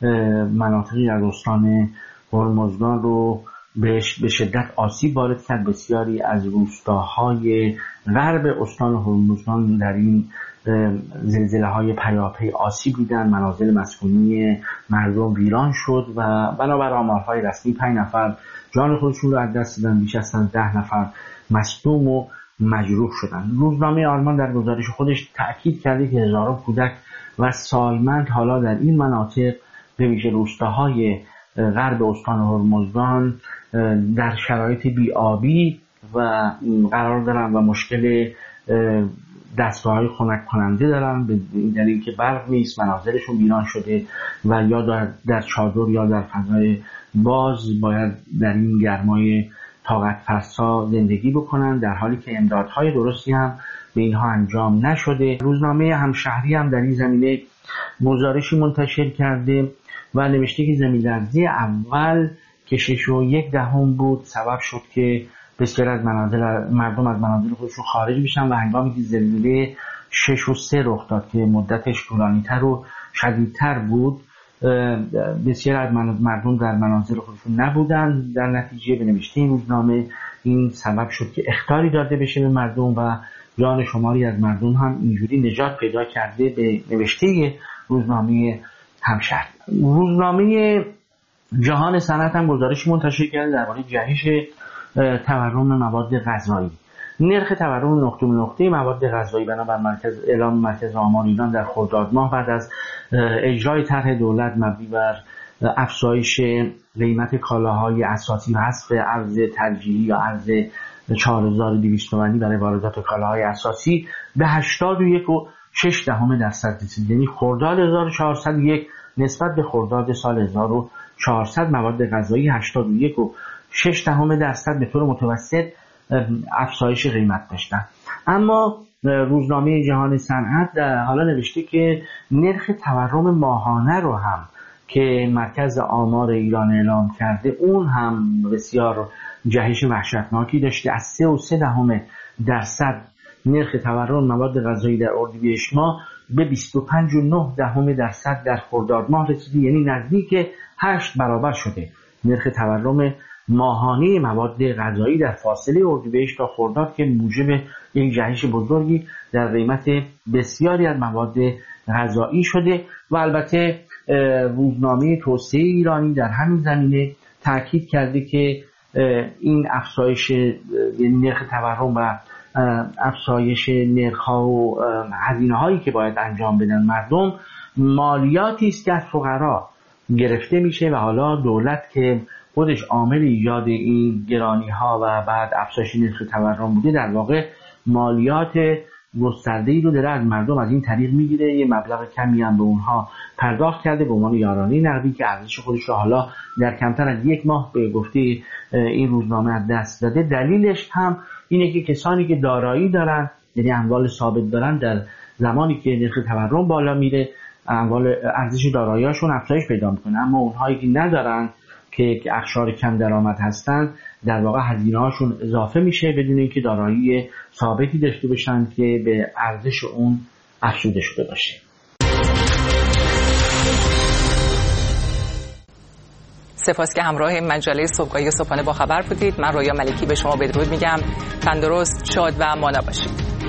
S3: مناطقی در استان هرمزگان رو به شدت آسیب وارد کرد. بسیاری از روستاهای غرب استان هرمزگان در این زلزله‌های پیاپی آسیب دیدن، منازل مسکونی مردم ویران شد و بنابر آمارهای رسمی 5 نفر جان خودشون رو از دست دادن، بیش از 10 نفر مصدوم و مجروح شدن. روزنامه آلمان در گزارش خودش تأکید کرده که هزاران کودک و سالمند حالا در این مناطق به ویژه روستاهای غرب استان هرمزگان در شرایط بی‌آبی و قرار دارن و مشکل دستگاه‌های خنک کننده دارن، به دلیل که برق نیست، منازلشون ویران شده و یا در چادر یا در فضای باز باید در این گرمای طاقت فرسا زندگی بکنن، در حالی که امدادهای درستی هم به اینها انجام نشده. روزنامه همشهری هم در این زمینه گزارشی منتشر کرده و نوشته که زمین‌لرزی اول که 6.1 بود سبب شد که بسیاری از مردم از منازل خودشون خارج بشن و هنگامی که زلزله 6.3 رخ داد که مدتش طولانی‌تر و شدیدتر بود بسیاری از مردم در منازل خودشون نبودن. در نتیجه به نوشته این روزنامه این سبب شد که اخطاری داده بشه به مردم و جان شماری از مردم هم اینجوری نجات پیدا کرده، به نوشته روزنامه همشهر. روزنامه جهان صنعت هم گزارشی منتشر کرده درباره جهش تورم مواد غذایی. نرخ تورم نقطه به نقطه مواد غذایی بنابر اعلام مرکز آمار ایران در خرداد ماه بعد از اجرای طرح دولت مبنی بر افزایش قیمت کالاهای اساسی و حذف ارز ترجیحی یا ارز 4200 تومانی برای واردات کالاهای اساسی به 81.6% رسید. یعنی خرداد 1401 نسبت به خرداد سال 1400 مواد غذایی 81.6% به طور متوسط افزایش قیمت داشتن. اما روزنامه جهان صنعت حالا نوشته که نرخ تورم ماهانه رو هم که مرکز آمار ایران اعلام کرده اون هم بسیار جهش وحشتناکی داشته. از 3.3% نرخ تورم مواد غذایی در اردیبهشت ماه به 25.9% در خرداد ماه رسیده، یعنی نزدیک 8 برابر شده نرخ تورم ماهانه مواد غذایی در فاصله اردیبهشت تا خرداد که موجب یک جهش بزرگی در قیمت بسیاری از مواد غذایی شده. و البته روزنامه توسعه ایرانی در همین زمینه تاکید کرده که این افزایش نرخ تورم و افزایش نرخ‌ها و هزینه‌هایی که باید انجام بدن مردم مالیاتی است که از فقرا گرفته میشه و حالا دولت که خودش عامل ایجاد این گرانی‌ها و بعد افزایش نرخ تورم بوده در واقع مالیات گسترده‌ای رو داره از مردم از این طریق میگیره. یه مبلغ کمی هم به اونها پرداخت کرده به عنوان یارانه نقدی که ارزش خودش رو حالا در کمتر از 1 ماه به گفته این روزنامه از دست داده. دلیلش هم اینه که کسانی که دارایی دارن یعنی اموال ثابت دارن در زمانی که نرخ تورم بالا میره اموال ارزش دارایی‌هاشون افزایش پیدا میکنه، اما اونهایی که ندارن که اقشار کم درآمد هستن در واقع هزینه‌هاشون اضافه میشه بدون اینکه دارایی ثابتی داشته باشن که به ارزش اون افزوده شده باشه.
S1: سپاس که همراه مجله صبحگاهی و صبحانه با خبر بودید. من رویا ملکی به شما بدرود میگم. تندرست، شاد و مانا باشید.